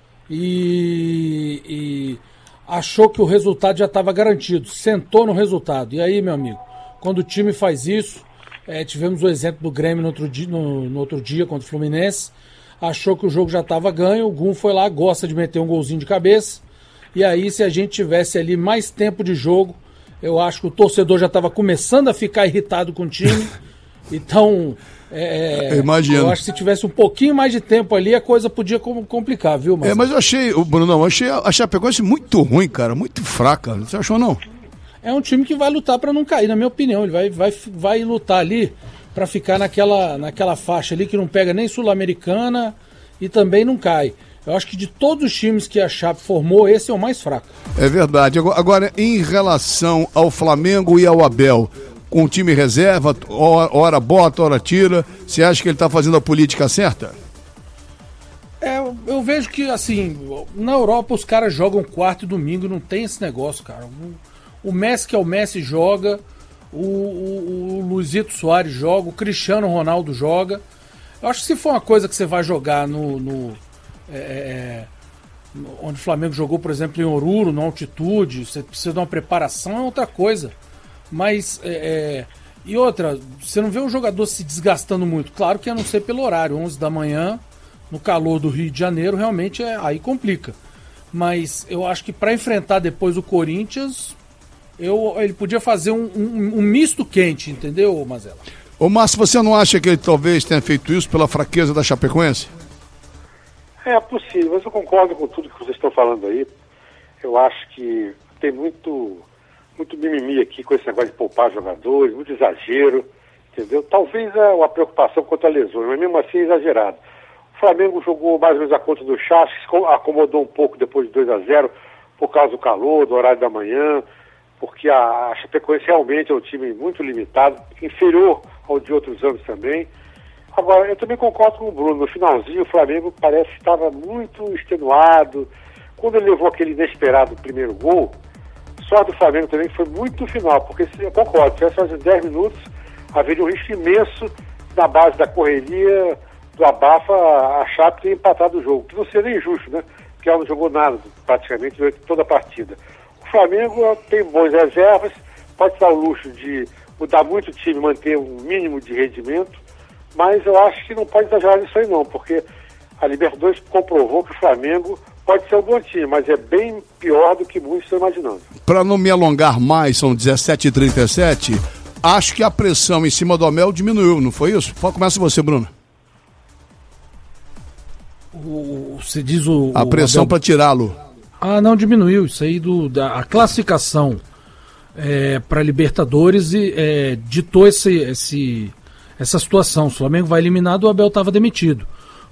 J: e, e achou que o resultado já estava garantido. Sentou no resultado. E aí, meu amigo, quando o time faz isso, é, tivemos o exemplo do Grêmio no outro dia, no, no outro dia contra o Fluminense, achou que o jogo já estava ganho, o Gum foi lá, gosta de meter um golzinho de cabeça, e aí se a gente tivesse ali mais tempo de jogo, eu acho que o torcedor já estava começando a ficar irritado com o time, então é,
C: Imagino.
J: eu acho que se tivesse um pouquinho mais de tempo ali, a coisa podia complicar, viu?
C: Mas, é, mas eu achei, Bruno, eu achei a Chapecoense muito ruim, cara, muito fraca, você achou não?
J: É um time que vai lutar para não cair, na minha opinião, ele vai, vai, vai lutar ali para ficar naquela, naquela faixa ali que não pega nem Sul-Americana e também não cai. Eu acho que de todos os times que a Chape formou, esse é o mais fraco.
C: É verdade. Agora, em relação ao Flamengo e ao Abel, com o time reserva, hora bota, hora tira, você acha que ele está fazendo a política certa?
J: É, eu vejo que, assim, na Europa os caras jogam quarto e domingo, não tem esse negócio, cara. O, o Messi, que é o Messi, joga... O, o, o Luizito Soares joga, o Cristiano Ronaldo joga. Eu acho que se for uma coisa que você vai jogar no, no, é, no onde o Flamengo jogou, por exemplo, em Oruro, na altitude, você precisa de uma preparação, é outra coisa. Mas é, é, e outra, você não vê um jogador se desgastando muito. Claro que a não ser pelo horário, onze da manhã, no calor do Rio de Janeiro, realmente é, aí complica. Mas eu acho que para enfrentar depois o Corinthians, Eu, ele podia fazer um, um, um misto quente, entendeu, Mazela?
C: Ô, Márcio, você não acha que ele talvez tenha feito isso pela fraqueza da Chapecoense?
F: É possível, mas eu concordo com tudo que vocês estão falando aí. Eu acho que tem muito, muito mimimi aqui com esse negócio de poupar jogadores, muito exagero, entendeu? Talvez é uma preocupação quanto a lesões, mas mesmo assim é exagerado. O Flamengo jogou mais ou menos a conta do Chaves, acomodou um pouco depois de dois a zero, por causa do calor, do horário da manhã, porque a Chapecoense realmente é um time muito limitado, inferior ao de outros anos também. Agora, eu também concordo com o Bruno, no finalzinho o Flamengo parece que estava muito extenuado. Quando ele levou aquele inesperado primeiro gol, só do Flamengo também foi muito final, porque eu concordo, se tivesse fazer dez minutos, haveria um risco imenso na base da correria, do abafa, a Chape ter empatado o jogo, que não seria injusto, né? Porque ela não jogou nada praticamente durante toda a partida. O Flamengo tem boas reservas, pode dar o luxo de mudar muito o time, manter um mínimo de rendimento, mas eu acho que não pode exagerar nisso aí não, porque a Libertadores comprovou que o Flamengo pode ser um bom time, mas é bem pior do que muitos estão imaginando.
C: Para não me alongar mais, são dezessete e trinta e sete, acho que a pressão em cima do Abel diminuiu, não foi isso? Começa você, Bruno.
J: O, você diz o...
C: A pressão para tirá-lo.
J: Ah, não, diminuiu. Isso aí, do, da, a classificação é, para Libertadores e, é, ditou esse, esse, essa situação. O Flamengo vai eliminado, o Abel estava demitido. O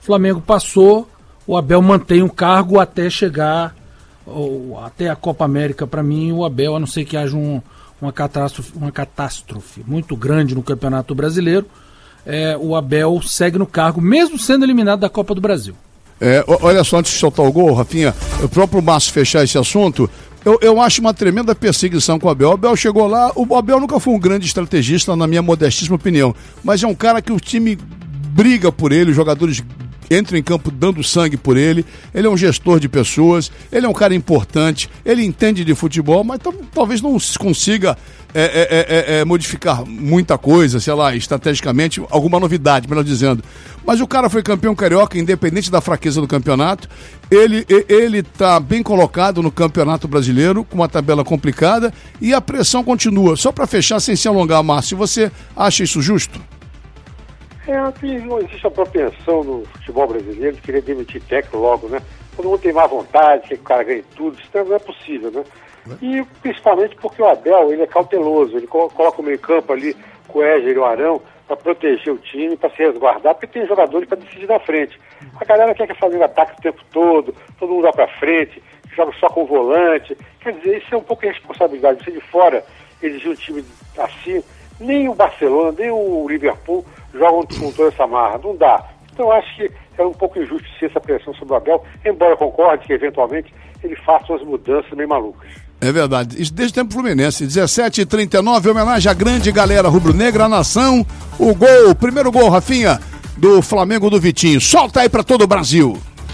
J: Flamengo passou, o Abel mantém o cargo até chegar, ou, até a Copa América. Para mim, o Abel, a não ser que haja um, uma, catástrofe, uma catástrofe muito grande no Campeonato Brasileiro, é, o Abel segue no cargo, mesmo sendo eliminado da Copa do Brasil.
C: É, olha só, antes de soltar o gol, Rafinha, o próprio Márcio fechar esse assunto, eu, eu acho uma tremenda perseguição com o Abel. O Abel chegou lá, o Abel nunca foi um grande estrategista, na minha modestíssima opinião, mas é um cara que o time briga por ele, os jogadores entram em campo dando sangue por ele, ele é um gestor de pessoas, ele é um cara importante, ele entende de futebol, mas talvez não consiga é, é, é, é, modificar muita coisa, sei lá, estrategicamente, alguma novidade, melhor dizendo. Mas o cara foi campeão carioca, independente da fraqueza do campeonato, ele ele tá bem colocado no Campeonato Brasileiro, com uma tabela complicada, e a pressão continua. Só para fechar, sem se alongar, Márcio, você acha isso justo?
F: É, não existe a propensão no futebol brasileiro de querer demitir técnico logo, né? Todo mundo tem má vontade, quer que o cara ganhe tudo, isso não é possível, né? E principalmente porque o Abel, ele é cauteloso, ele coloca o meio campo ali com o Éger e o Arão para proteger o time, para se resguardar, porque tem jogadores para decidir na frente. A galera quer que fazer ataque o tempo todo, todo mundo vai para frente, joga só com o volante. Quer dizer, isso é um pouco de responsabilidade. Você de fora exigir um time assim, nem o Barcelona, nem o Liverpool jogam com toda essa marra, não dá. Então acho que é um pouco injusto essa pressão sobre o Abel, embora eu concorde que eventualmente ele faça umas mudanças meio malucas.
C: É verdade, isso desde o tempo Fluminense, dezessete e trinta e nove, homenagem à grande galera rubro-negra, a nação, o gol, o primeiro gol, Rafinha, do Flamengo do Vitinho, solta aí pra todo o Brasil.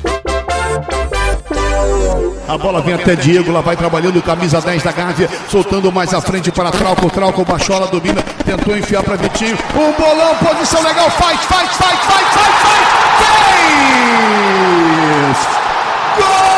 C: A bola vem até Diego, lá vai trabalhando, camisa dez da Gávea, soltando mais à frente para Trauco, Trauco, Bachola, domina, tentou enfiar para Vitinho, um bolão, posição legal, fight, fight, fight, fight, fight, fight, fez! Gol!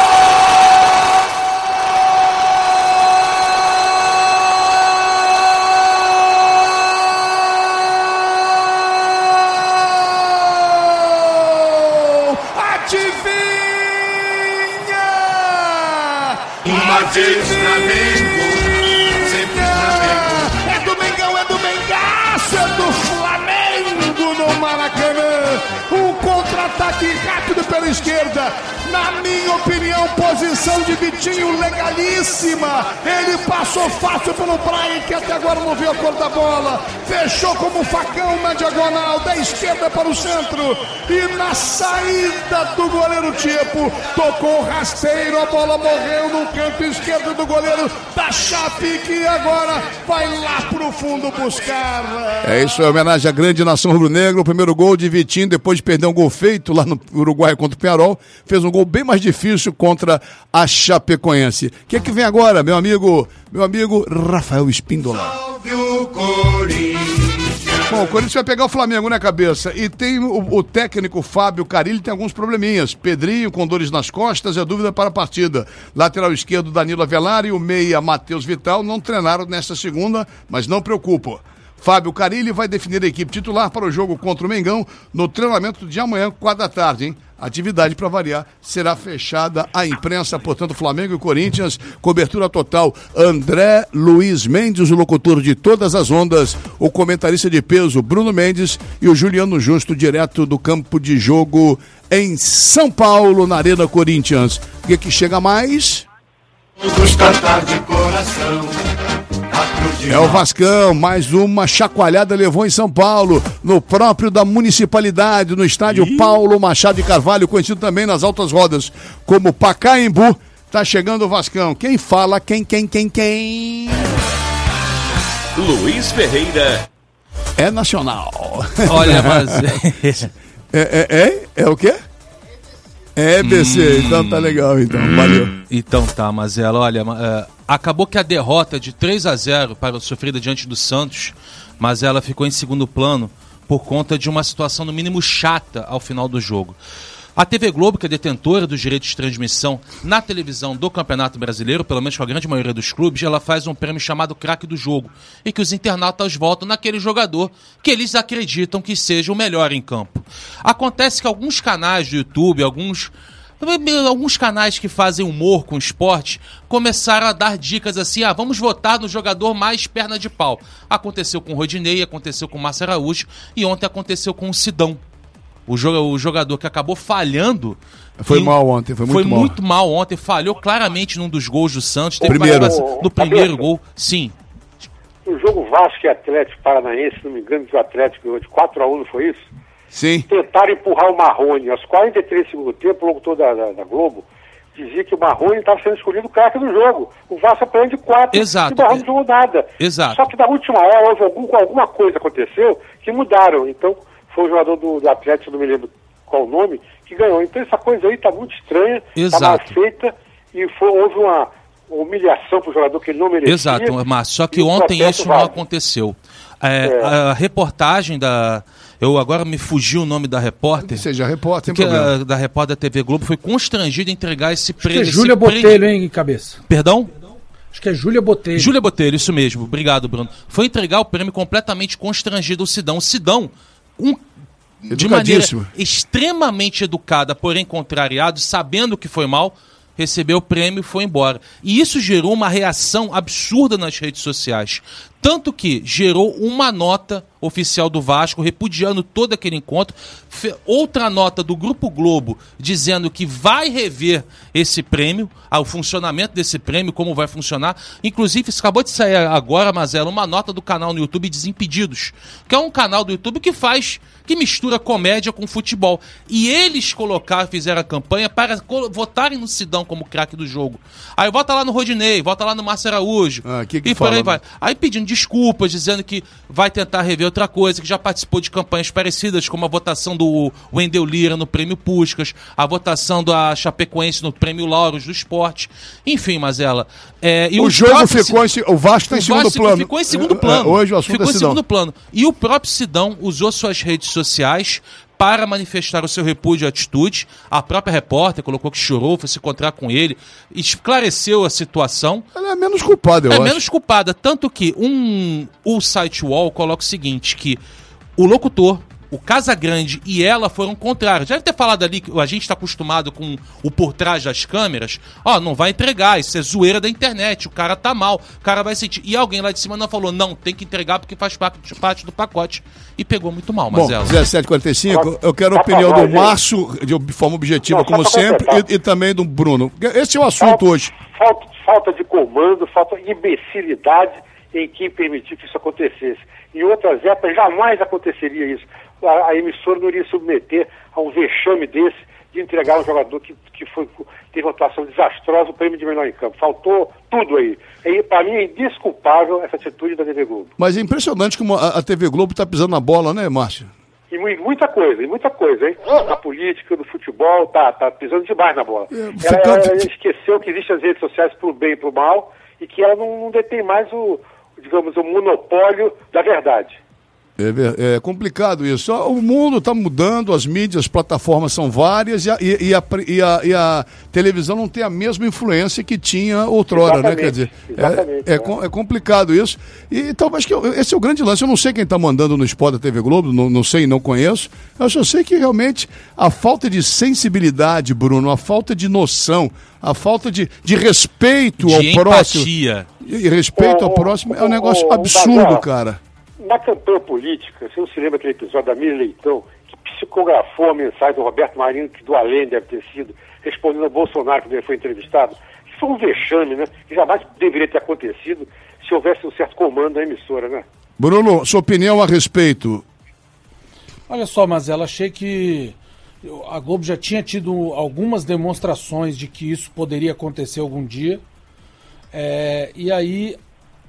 D: Uma vez Flamengo, sempre Flamengo.
K: É do Mengão, é do Mengaço, é do Flamengo no Maracanã. Um contra-ataque rápido pela esquerda. Na minha opinião, posição de Vitinho legalíssima. Ele passou fácil pelo Brian, que até agora não viu a cor da bola. Fechou como facão na diagonal, da esquerda para o centro. E na saída do goleiro Tipo, tocou rasteiro, a bola morreu no canto esquerdo do goleiro da Chape, que agora vai lá pro fundo buscar.
C: É isso, é homenagem à grande nação rubro-negra. O primeiro gol de Vitinho, depois de perder um gol feito lá no Uruguai contra o Peñarol, fez um gol bem mais difícil contra a Chapecoense. O que é que vem agora, meu amigo, meu amigo Rafael Espíndola? Bom, o Corinthians vai pegar o Flamengo, né, cabeça? E tem o, o técnico Fábio Carille, tem alguns probleminhas. Pedrinho com dores nas costas, é dúvida para a partida. Lateral esquerdo Danilo Avelar e o meia Matheus Vital não treinaram nesta segunda, mas não preocupa. Fábio Carille vai definir a equipe titular para o jogo contra o Mengão no treinamento de amanhã, quatro da tarde, hein? Atividade, para variar, será fechada à imprensa, portanto, Flamengo e Corinthians, cobertura total. André Luiz Mendes, o locutor de todas as ondas, o comentarista de peso Bruno Mendes e o Juliano Justo, direto do campo de jogo em São Paulo, na Arena Corinthians. O que, que chega mais?
D: De coração.
C: É o Vascão, mais uma chacoalhada levou em São Paulo, no próprio da municipalidade, no estádio Ih. Paulo Machado de Carvalho, conhecido também nas altas rodas como Pacaembu. Tá chegando o Vascão. Quem fala? Quem, quem, quem, quem?
O: Luiz Ferreira.
C: É nacional.
B: Olha, mas...
C: é, é, é, é o quê? É B C, hum, então tá legal, então, hum, valeu.
B: Então tá, Mazela, olha, uh, acabou que a derrota de três a zero para o sofrida diante do Santos, mas ela ficou em segundo plano por conta de uma situação no mínimo chata ao final do jogo. A T V Globo, que é detentora dos direitos de transmissão na televisão do Campeonato Brasileiro, pelo menos com a grande maioria dos clubes, ela faz um prêmio chamado Craque do Jogo, e que os internautas votam naquele jogador que eles acreditam que seja o melhor em campo. Acontece que alguns canais do YouTube, alguns, alguns canais que fazem humor com esporte, começaram a dar dicas assim, ah, vamos votar no jogador mais perna de pau. Aconteceu com o Rodinei, aconteceu com o Márcio Araújo, e ontem aconteceu com o Sidão. o, jo- o jogador que acabou falhando.
C: Foi
B: que-
C: mal ontem, foi muito
B: foi
C: mal.
B: muito mal ontem, falhou claramente num dos gols do Santos. Teve
C: Primeiro.
B: participação no primeiro gol, sim.
F: No jogo Vasco e Atlético Paranaense, se não me engano, o Atlético ganhou de quatro a um, não foi isso?
C: Sim.
F: Tentaram empurrar o Marrone. Aos quarenta e três do segundo tempo, o locutor da, da, da Globo dizia que o Marrone estava sendo escolhido o craque do jogo. O Vasco apanhou de quatro
B: Exato.
F: e o Marrone não jogou nada.
B: Exato.
F: Só que na última hora houve algum, alguma coisa aconteceu que mudaram. Então, foi o jogador do, do Atlético, não me lembro qual o nome, que ganhou. Então, essa coisa aí está muito estranha, está mal
B: Exato.
F: feita e foi, houve uma humilhação para o jogador que ele não merecia.
B: Exato, Márcio. Só que
F: e o
B: ontem
F: processo
B: isso não
F: vai.
B: aconteceu. É,
F: É.
B: A reportagem da. Eu agora me fugiu o nome da repórter.
C: Seja repórter,
B: que
C: tem problema.
B: a, da repórter da T V Globo foi constrangida em entregar esse
J: Acho que é
B: prêmio.
J: Júlia
B: esse prêmio-
J: Botelho, hein, cabeça?
B: Perdão?
J: Acho que é Júlia Botelho.
B: Júlia Botelho, isso mesmo. Obrigado, Bruno. Foi entregar o prêmio completamente constrangido ao Sidão. O Sidão, um, de maneira
C: Educadíssimo.
B: extremamente educada, porém contrariado, sabendo que foi mal, recebeu o prêmio e foi embora. E isso gerou uma reação absurda nas redes sociais. Tanto que gerou uma nota oficial do Vasco repudiando todo aquele encontro. Fe- Outra nota do Grupo Globo dizendo que vai rever esse prêmio, ah, o funcionamento desse prêmio, como vai funcionar. Inclusive, acabou de sair agora, Mazela, uma nota do canal no YouTube Desimpedidos, que é um canal do YouTube que faz, que mistura comédia com futebol. E eles colocaram, fizeram a campanha para colo- votarem no Sidão como craque do jogo. Aí vota lá no Rodinei, vota lá no Márcio Araújo.
C: que que
B: e por aí
C: fala,
B: vai.
C: né?
B: Aí pedindo desculpas, dizendo que vai tentar rever outra coisa, que já participou de campanhas parecidas, como a votação do Wendel Lira no Prêmio Puskás, a votação da Chapecoense no Prêmio Lauros do Esporte. Enfim, Mazela. É, e
C: O
B: os
C: jogo
B: próprios-
C: ficou em se- o Vasco tá em
B: o
C: segundo
B: Vasco
C: plano.
B: Ficou em segundo
C: É,
B: plano.
C: é, hoje o assunto
B: ficou
C: é
B: em
C: Sidão.
B: segundo plano. E o próprio Sidão usou suas redes sociais para manifestar o seu repúdio à atitude. A própria repórter colocou que chorou, foi se encontrar com ele, esclareceu a situação.
C: Ela é menos culpada, eu
B: é
C: acho.
B: menos culpada, tanto que um, o site Wall coloca o seguinte, que o locutor, o Casagrande e ela foram contrários. Já deve ter falado ali que a gente está acostumado com o por trás das câmeras. Ó, não vai entregar, isso é zoeira da internet, o cara tá mal, o cara vai sentir. E alguém lá de cima não falou, não, tem que entregar porque faz parte, parte do pacote. E pegou muito mal,
C: Bom,
B: Mazela.
C: dezessete e quarenta e cinco, eu quero a
F: Tá
C: opinião
F: pra
C: do
F: nós,
C: Márcio, de forma objetiva,
F: Não,
C: como
F: só pra
C: sempre,
F: completar.
C: e, e também do Bruno. Esse é o assunto hoje.
F: Falta, falta de comando, falta de imbecilidade em quem permitiu que isso acontecesse. Em outras épocas jamais aconteceria isso. A, a emissora não iria submeter a um vexame desse de entregar um jogador que, que foi, teve uma atuação desastrosa, o prêmio de melhor em campo. Faltou tudo aí. E, para mim é indesculpável essa atitude da T V Globo.
C: Mas é impressionante como a, a T V Globo está pisando na bola, né, Márcio?
F: E mu- muita coisa, e muita coisa, hein? Na política, no futebol, tá, tá pisando demais na bola. Ela, ela- ela esqueceu que existem as redes sociais pro bem e pro mal e que ela não, não detém mais o, digamos, o monopólio da verdade.
C: É, ver- é complicado isso. O mundo está mudando, as mídias, as plataformas são várias e a, e- e a pre- e a- e a televisão não tem a mesma influência que tinha outrora, né?
F: Exatamente,
C: Quer dizer,
F: exatamente,
C: é, é,
F: é.
C: com- é complicado isso. E talvez que eu- esse é o grande lance. Eu não sei quem está mandando no spot da T V Globo, não, não sei, não conheço. Eu só sei que realmente a falta de sensibilidade, Bruno, a falta de noção, a falta de, de respeito
B: De
C: ao próximo.
B: empatia.
C: E respeito ao
F: Ô,
C: próximo é um
F: ô,
C: negócio
F: ô,
C: absurdo,
F: Bazar,
C: cara.
F: Na campanha política, você não se lembra aquele episódio da Miriam Leitão, que psicografou a mensagem do Roberto Marinho, que do além deve ter sido, respondendo ao Bolsonaro quando ele foi entrevistado? Isso foi um vexame, né? Que jamais deveria ter acontecido se houvesse um certo comando da emissora, né?
C: Bruno, sua opinião a respeito?
J: Olha só, Mazela, achei que a Globo já tinha tido algumas demonstrações de que isso poderia acontecer algum dia. É, e aí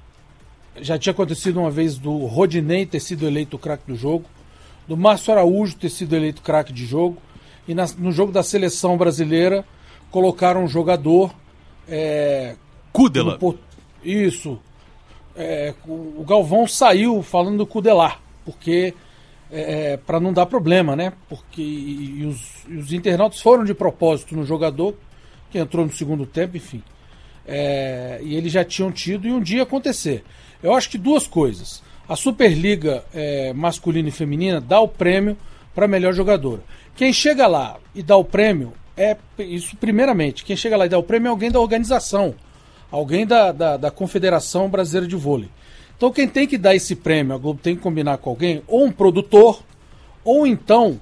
J: já tinha acontecido uma vez do Rodinei ter sido eleito craque do jogo, do Márcio Araújo ter sido eleito craque de jogo, e na- no jogo da seleção brasileira colocaram um jogador. É,
B: Kudela.
J: no po- Isso. É, o o Galvão saiu falando do Kudelar, porque é, para não dar problema, né? Porque e, e os, e os internautas foram de propósito no jogador que entrou no segundo tempo, enfim. É, e eles já tinham tido e um dia acontecer. Eu acho que duas coisas. A Superliga é, masculina e feminina dá o prêmio para melhor jogadora. Quem chega lá e dá o prêmio é isso primeiramente. Quem chega lá e dá o prêmio é alguém da organização, alguém da, da, da Confederação Brasileira de Vôlei. Então quem tem que dar esse prêmio, a Globo tem que combinar com alguém, ou um produtor, ou então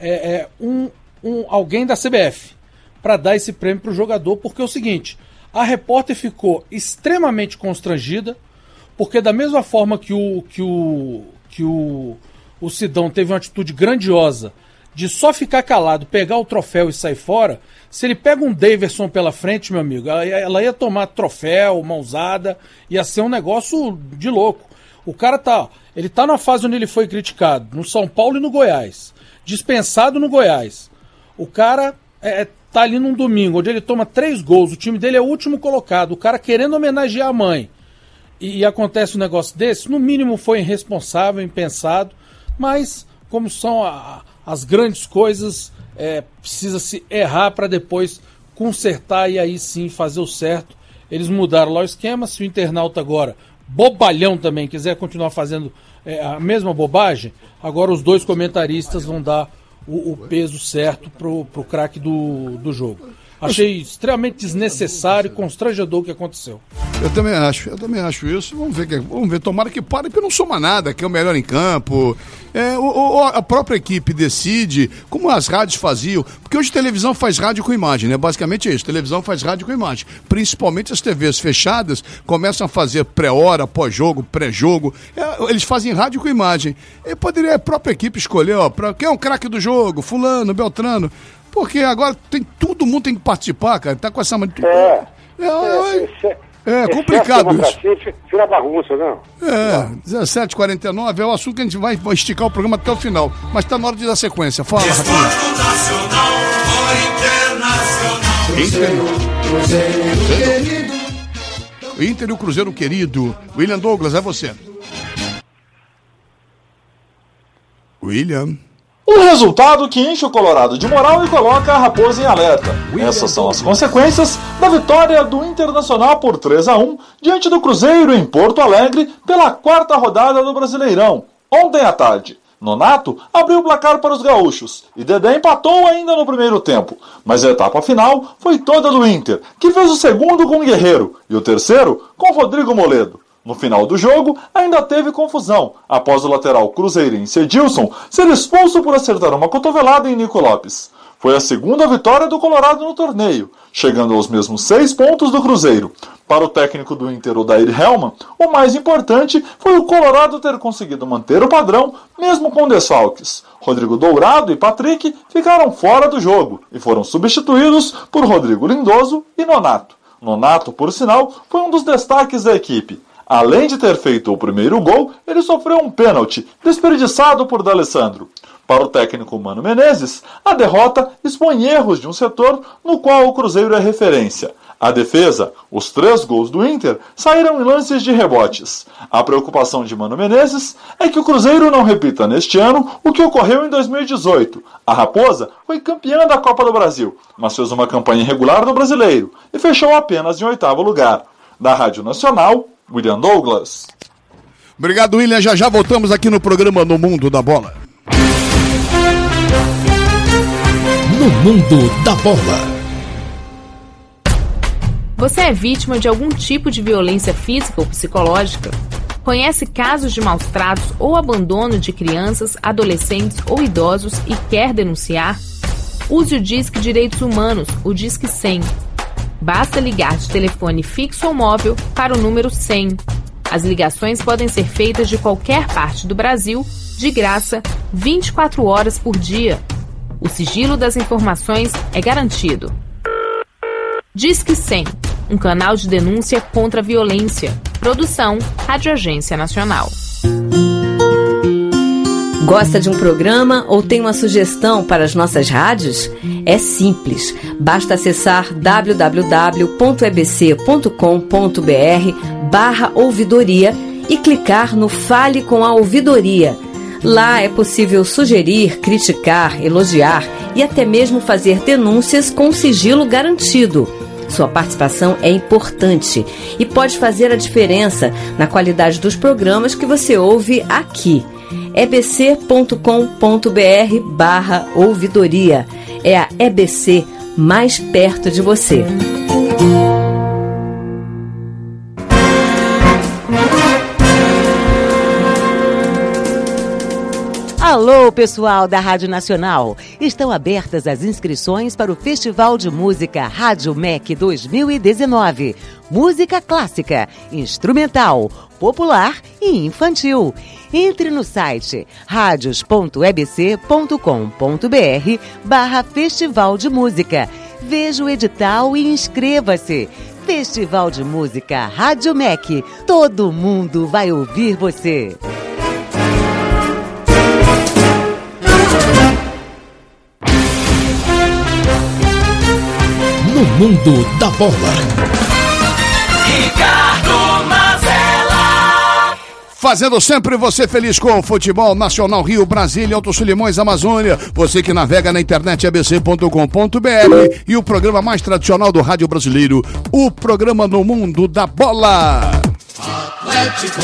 J: é, é, um, um, alguém da C B F para dar esse prêmio para o jogador, porque é o seguinte, a repórter ficou extremamente constrangida, porque da mesma forma que o, que o, que o, o Sidão teve uma atitude grandiosa de só ficar calado, pegar o troféu e sair fora, se ele pega um Daverson pela frente, meu amigo, ela, ela ia tomar troféu, mãozada, ia ser um negócio de louco. O cara tá, ele tá na fase onde ele foi criticado, no São Paulo e no Goiás, dispensado no Goiás. O cara é, tá ali num domingo, onde ele toma três gols, o time dele é o último colocado, o cara querendo homenagear a mãe. E, e acontece um negócio desse, no mínimo foi irresponsável, impensado, mas como são a, as grandes coisas, é, precisa se errar para depois consertar e aí sim fazer o certo. Eles mudaram lá o esquema, se o internauta agora, bobalhão também, quiser continuar fazendo é, a mesma bobagem, agora os dois comentaristas vão dar o, o peso certo pro, pro craque do, do jogo. Achei extremamente desnecessário e constrangedor o que aconteceu.
C: Eu também acho, eu também acho isso. Vamos ver, que, vamos ver, tomara que pare, porque não soma nada, que é o melhor em campo. É, o, o, a própria equipe decide, como as rádios faziam, porque hoje televisão faz rádio com imagem, né? Basicamente é isso, televisão faz rádio com imagem. Principalmente as T Vs fechadas começam a fazer pré-hora, pós-jogo, pré-jogo. É, eles fazem rádio com imagem. E poderia a própria equipe escolher, ó, pra, quem é um craque do jogo, fulano, Beltrano. Porque agora tem, todo mundo tem que participar, cara. Tá com essa...
F: É.
C: É, é, é, é complicado isso.
F: Vira bagunça, não?
C: É, dezessete e quarenta e nove é o assunto que a gente vai esticar o programa até o final. Mas tá na hora de dar sequência. Fala, rapidinho. Inter. Inter e o Cruzeiro querido. William Douglas, é você. William.
G: Um resultado que enche o Colorado de moral e coloca a Raposa em alerta. Essas são as consequências da vitória do Internacional por três a um diante do Cruzeiro em Porto Alegre pela quarta rodada do Brasileirão. Ontem à tarde, Nonato abriu o placar para os gaúchos e Dedé empatou ainda no primeiro tempo. Mas a etapa final foi toda do Inter, que fez o segundo com o Guerreiro e o terceiro com Rodrigo Moledo. No final do jogo, ainda teve confusão, após o lateral cruzeirense Edilson ser expulso por acertar uma cotovelada em Nico Lopes. Foi a segunda vitória do Colorado no torneio, chegando aos mesmos seis pontos do Cruzeiro. Para o técnico do Inter, Odair Hellmann, o mais importante foi o Colorado ter conseguido manter o padrão, mesmo com desfalques. Rodrigo Dourado e Patrick ficaram fora do jogo e foram substituídos por Rodrigo Lindoso e Nonato. Nonato, por sinal, foi um dos destaques da equipe. Além de ter feito o primeiro gol, ele sofreu um pênalti, desperdiçado por D'Alessandro. Para o técnico Mano Menezes, a derrota expõe erros de um setor no qual o Cruzeiro é referência. A defesa, os três gols do Inter, saíram em lances de rebotes. A preocupação de Mano Menezes é que o Cruzeiro não repita neste ano o que ocorreu em dois mil e dezoito. A Raposa foi campeã da Copa do Brasil, mas fez uma campanha irregular no Brasileiro e fechou apenas em oitavo lugar. Da Rádio Nacional, William Douglas.
C: Obrigado, William. Já já voltamos aqui no programa No Mundo da Bola.
A: No Mundo da Bola.
I: Você é vítima de algum tipo de violência física ou psicológica? Conhece casos de maus tratos ou abandono de crianças, adolescentes ou idosos e quer denunciar? Use o Disque Direitos Humanos, o Disque cem. Basta ligar de telefone fixo ou móvel para o número cem. As ligações podem ser feitas de qualquer parte do Brasil, de graça, vinte e quatro horas por dia. O sigilo das informações é garantido. Disque cem, um canal de denúncia contra a violência. Produção, Rádio Agência Nacional.
W: Gosta de um programa ou tem uma sugestão para as nossas rádios? É simples, basta acessar w w w ponto e b c ponto com ponto b r barra ouvidoria e clicar no Fale com a Ouvidoria. Lá é possível sugerir, criticar, elogiar e até mesmo fazer denúncias com sigilo garantido. Sua participação é importante e pode fazer a diferença na qualidade dos programas que você ouve aqui. e b c ponto com ponto b r barra ouvidoria. É a E B C mais perto de você.
X: A
L: Alô, pessoal da Rádio Nacional. Estão abertas as inscrições para o Festival de Música Rádio M E C dois mil e dezenove. Música clássica, instrumental, popular e infantil. Entre no site radios ponto ebc ponto com ponto br barra Festival de Música. Veja o edital e inscreva-se. Festival de Música Rádio M E C. Todo mundo vai ouvir você.
A: No mundo da bola.
D: Ricardo Mazella.
C: Fazendo sempre você feliz com o futebol nacional, Rio, Brasília, Altos Solimões, Amazônia. Você que navega na internet a b c ponto com ponto b r e o programa mais tradicional do rádio brasileiro, o programa No Mundo da Bola.
D: Atlético.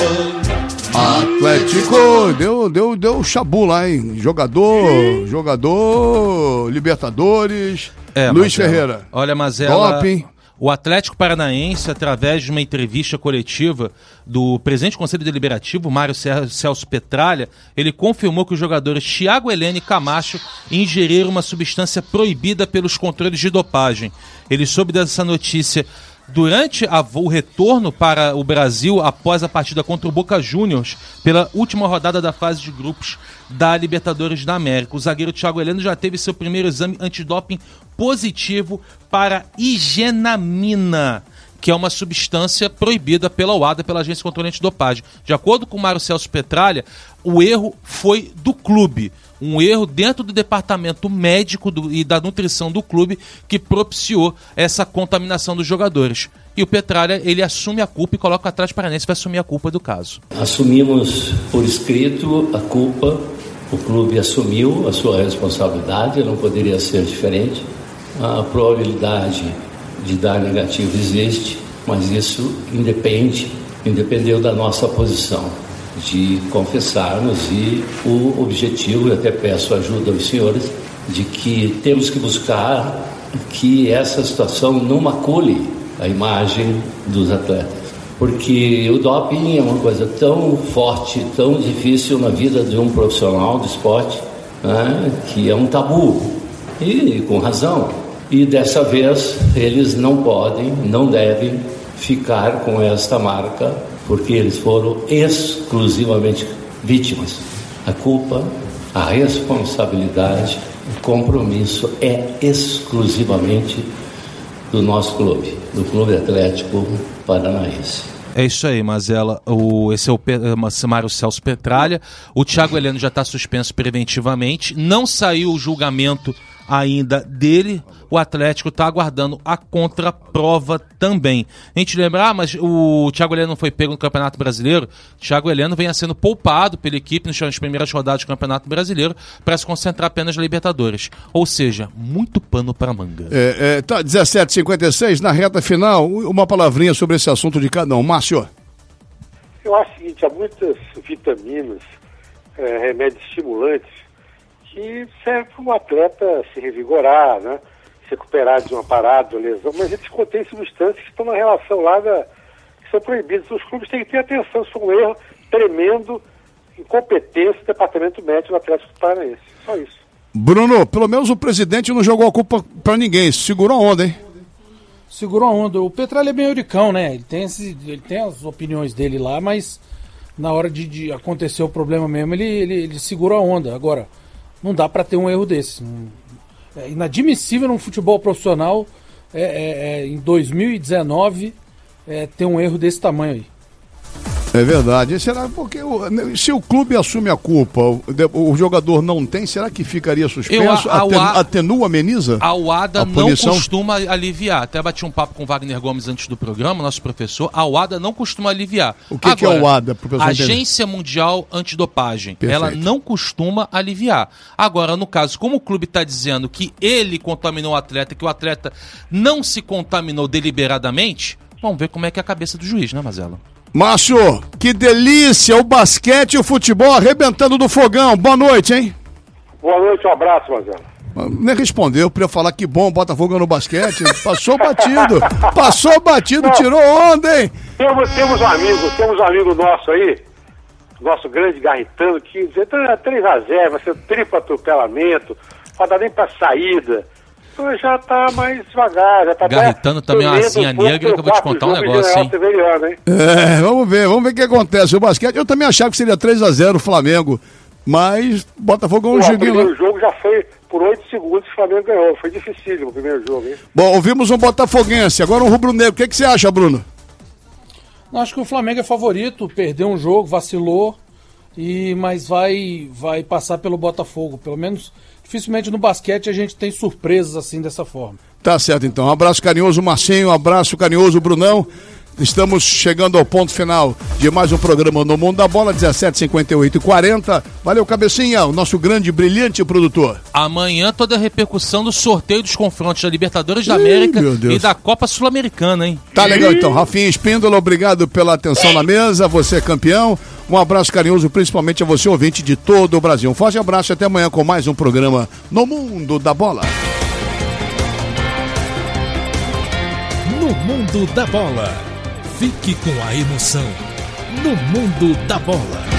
C: Atlético, deu, deu, deu chabu lá, hein? Jogador, jogador, Libertadores,
B: É,
C: Luiz
B: Mazella.
C: Ferreira.
B: Olha, Mazella,
C: Doping.
B: o Atlético Paranaense, através de uma entrevista coletiva do presidente do Conselho Deliberativo, Mário Celso Petralha, ele confirmou que os jogadores Thiago Heleno e Camacho ingeriram uma substância proibida pelos controles de dopagem. Ele soube dessa notícia durante a, o retorno para o Brasil após a partida contra o Boca Juniors pela última rodada da fase de grupos da Libertadores da América. O zagueiro Thiago Heleno já teve seu primeiro exame antidoping positivo para higienamina, que é uma substância proibida pela O A D A, pela Agência de Controle Antidopagem. De acordo com o Mário Celso Petralha, o erro foi do clube. Um erro dentro do departamento médico do, e da nutrição do clube que propiciou essa contaminação dos jogadores. E o Petralha, ele assume a culpa e coloca o Atlético Paranaense vai assumir a culpa do caso.
M: Assumimos por escrito a culpa, o clube assumiu a sua responsabilidade, não poderia ser diferente. A probabilidade de dar negativo existe, mas isso independe, independeu da nossa posição de confessarmos, e o objetivo, e até peço ajuda aos senhores, de que temos que buscar que essa situação não macule a imagem dos atletas, porque o doping é uma coisa tão forte, tão difícil na vida de um profissional de esporte, né, que é um tabu, e com razão, e dessa vez eles não podem, não devem ficar com esta marca, porque eles foram exclusivamente vítimas. A culpa, a responsabilidade, o compromisso é exclusivamente do nosso clube, do Clube Atlético Paranaense.
B: É isso aí, Mazella. O, esse é o Pe, Mário Celso Petralha. O Thiago Heleno já está suspenso preventivamente. Não saiu o julgamento ainda dele. O Atlético está aguardando a contraprova também. A gente lembra, ah, mas o Thiago Heleno não foi pego no Campeonato Brasileiro. O Thiago Heleno vem sendo poupado pela equipe nas primeiras rodadas do Campeonato Brasileiro para se concentrar apenas na Libertadores. Ou seja, muito pano para manga.
C: É, é, tá, dezessete e cinquenta e seis, na reta final, uma palavrinha sobre esse assunto de cada um. Márcio.
F: Eu acho o seguinte, há muitas vitaminas, é, remédios estimulantes, que servem para o atleta se revigorar, né? Se recuperar de uma parada, uma lesão, mas eles contêm substâncias que estão na relação lá da, que são proibidas. Os clubes têm que ter atenção, isso foi um erro tremendo, incompetência do departamento médico do Atlético Paranaense. Só isso.
C: Bruno, pelo menos o presidente não jogou a culpa para ninguém, segurou a onda, hein?
J: Segurou a onda. O Petralha é bem euricão, né? Ele tem, esse, ele tem as opiniões dele lá, mas na hora de, de acontecer o problema mesmo, ele, ele, ele segurou a onda. Agora, não dá para ter um erro desse. É inadmissível num futebol profissional, é, é, é, em dois mil e dezenove, é, ter um erro desse tamanho aí.
C: É verdade. E será porque o, se o clube assume a culpa, o, o jogador não tem, será que ficaria suspenso?
B: Eu, a, a,
C: Aten,
B: a,
C: atenua, ameniza?
B: A U A D A
C: a
B: não
C: punição?
B: costuma aliviar. Até bati um papo com o Wagner Gomes antes do programa, nosso professor. A U A D A não costuma aliviar.
C: O que, Agora, que é a U A D A? Pro pessoal
B: Agência entender. Mundial Antidopagem. Perfeito. Ela não costuma aliviar. Agora, no caso, como o clube está dizendo que ele contaminou o atleta, que o atleta não se contaminou deliberadamente, vamos ver como é que é a cabeça do juiz, né, Mazella?
C: Márcio, que delícia, o basquete e o futebol arrebentando do fogão. Boa noite, hein?
F: Boa noite, um abraço, Mazella.
C: Nem respondeu, podia falar que bom, Botafogo no basquete. Passou batido, passou batido, não, tirou onda, hein?
F: Temos, temos um amigo, temos um amigo nosso aí, nosso grande Garritano, que dizer, três a zero, vai ser triplo atropelamento, não vai dar nem para saída. Então já tá mais devagar, já tá
B: Garritano também é uma asinha um negra que eu vou te contar um negócio, hein?
F: hein?
C: É, vamos ver, vamos ver o que acontece. O basquete, eu também achava que seria três a zero o Flamengo, mas Botafogo é um joguinho.
F: O primeiro jogo já foi por oito segundos que o Flamengo ganhou, foi dificílimo o primeiro jogo, hein?
C: Bom, ouvimos um botafoguense, agora um rubro-negro. O que, que você acha, Bruno?
J: Não, acho que o Flamengo é favorito, perdeu um jogo, vacilou, e, mas vai, vai passar pelo Botafogo. Pelo menos, dificilmente no basquete a gente tem surpresas assim dessa forma.
C: Tá certo, então. Um abraço carinhoso, Marcinho, um abraço carinhoso, Brunão. Estamos chegando ao ponto final de mais um programa No Mundo da Bola, dezessete, cinquenta e oito e quarenta. Valeu, Cabecinha, o nosso grande, brilhante produtor.
B: Amanhã toda a repercussão do sorteio dos confrontos da Libertadores da América e da Copa Sul-Americana, hein?
C: Tá legal, então. Rafinha Espíndola, obrigado pela atenção na mesa. Você é campeão. Um abraço carinhoso, principalmente a você, ouvinte de todo o Brasil. Um forte abraço e até amanhã com mais um programa No Mundo da Bola.
A: No Mundo da Bola. Fique com a emoção. No Mundo da Bola.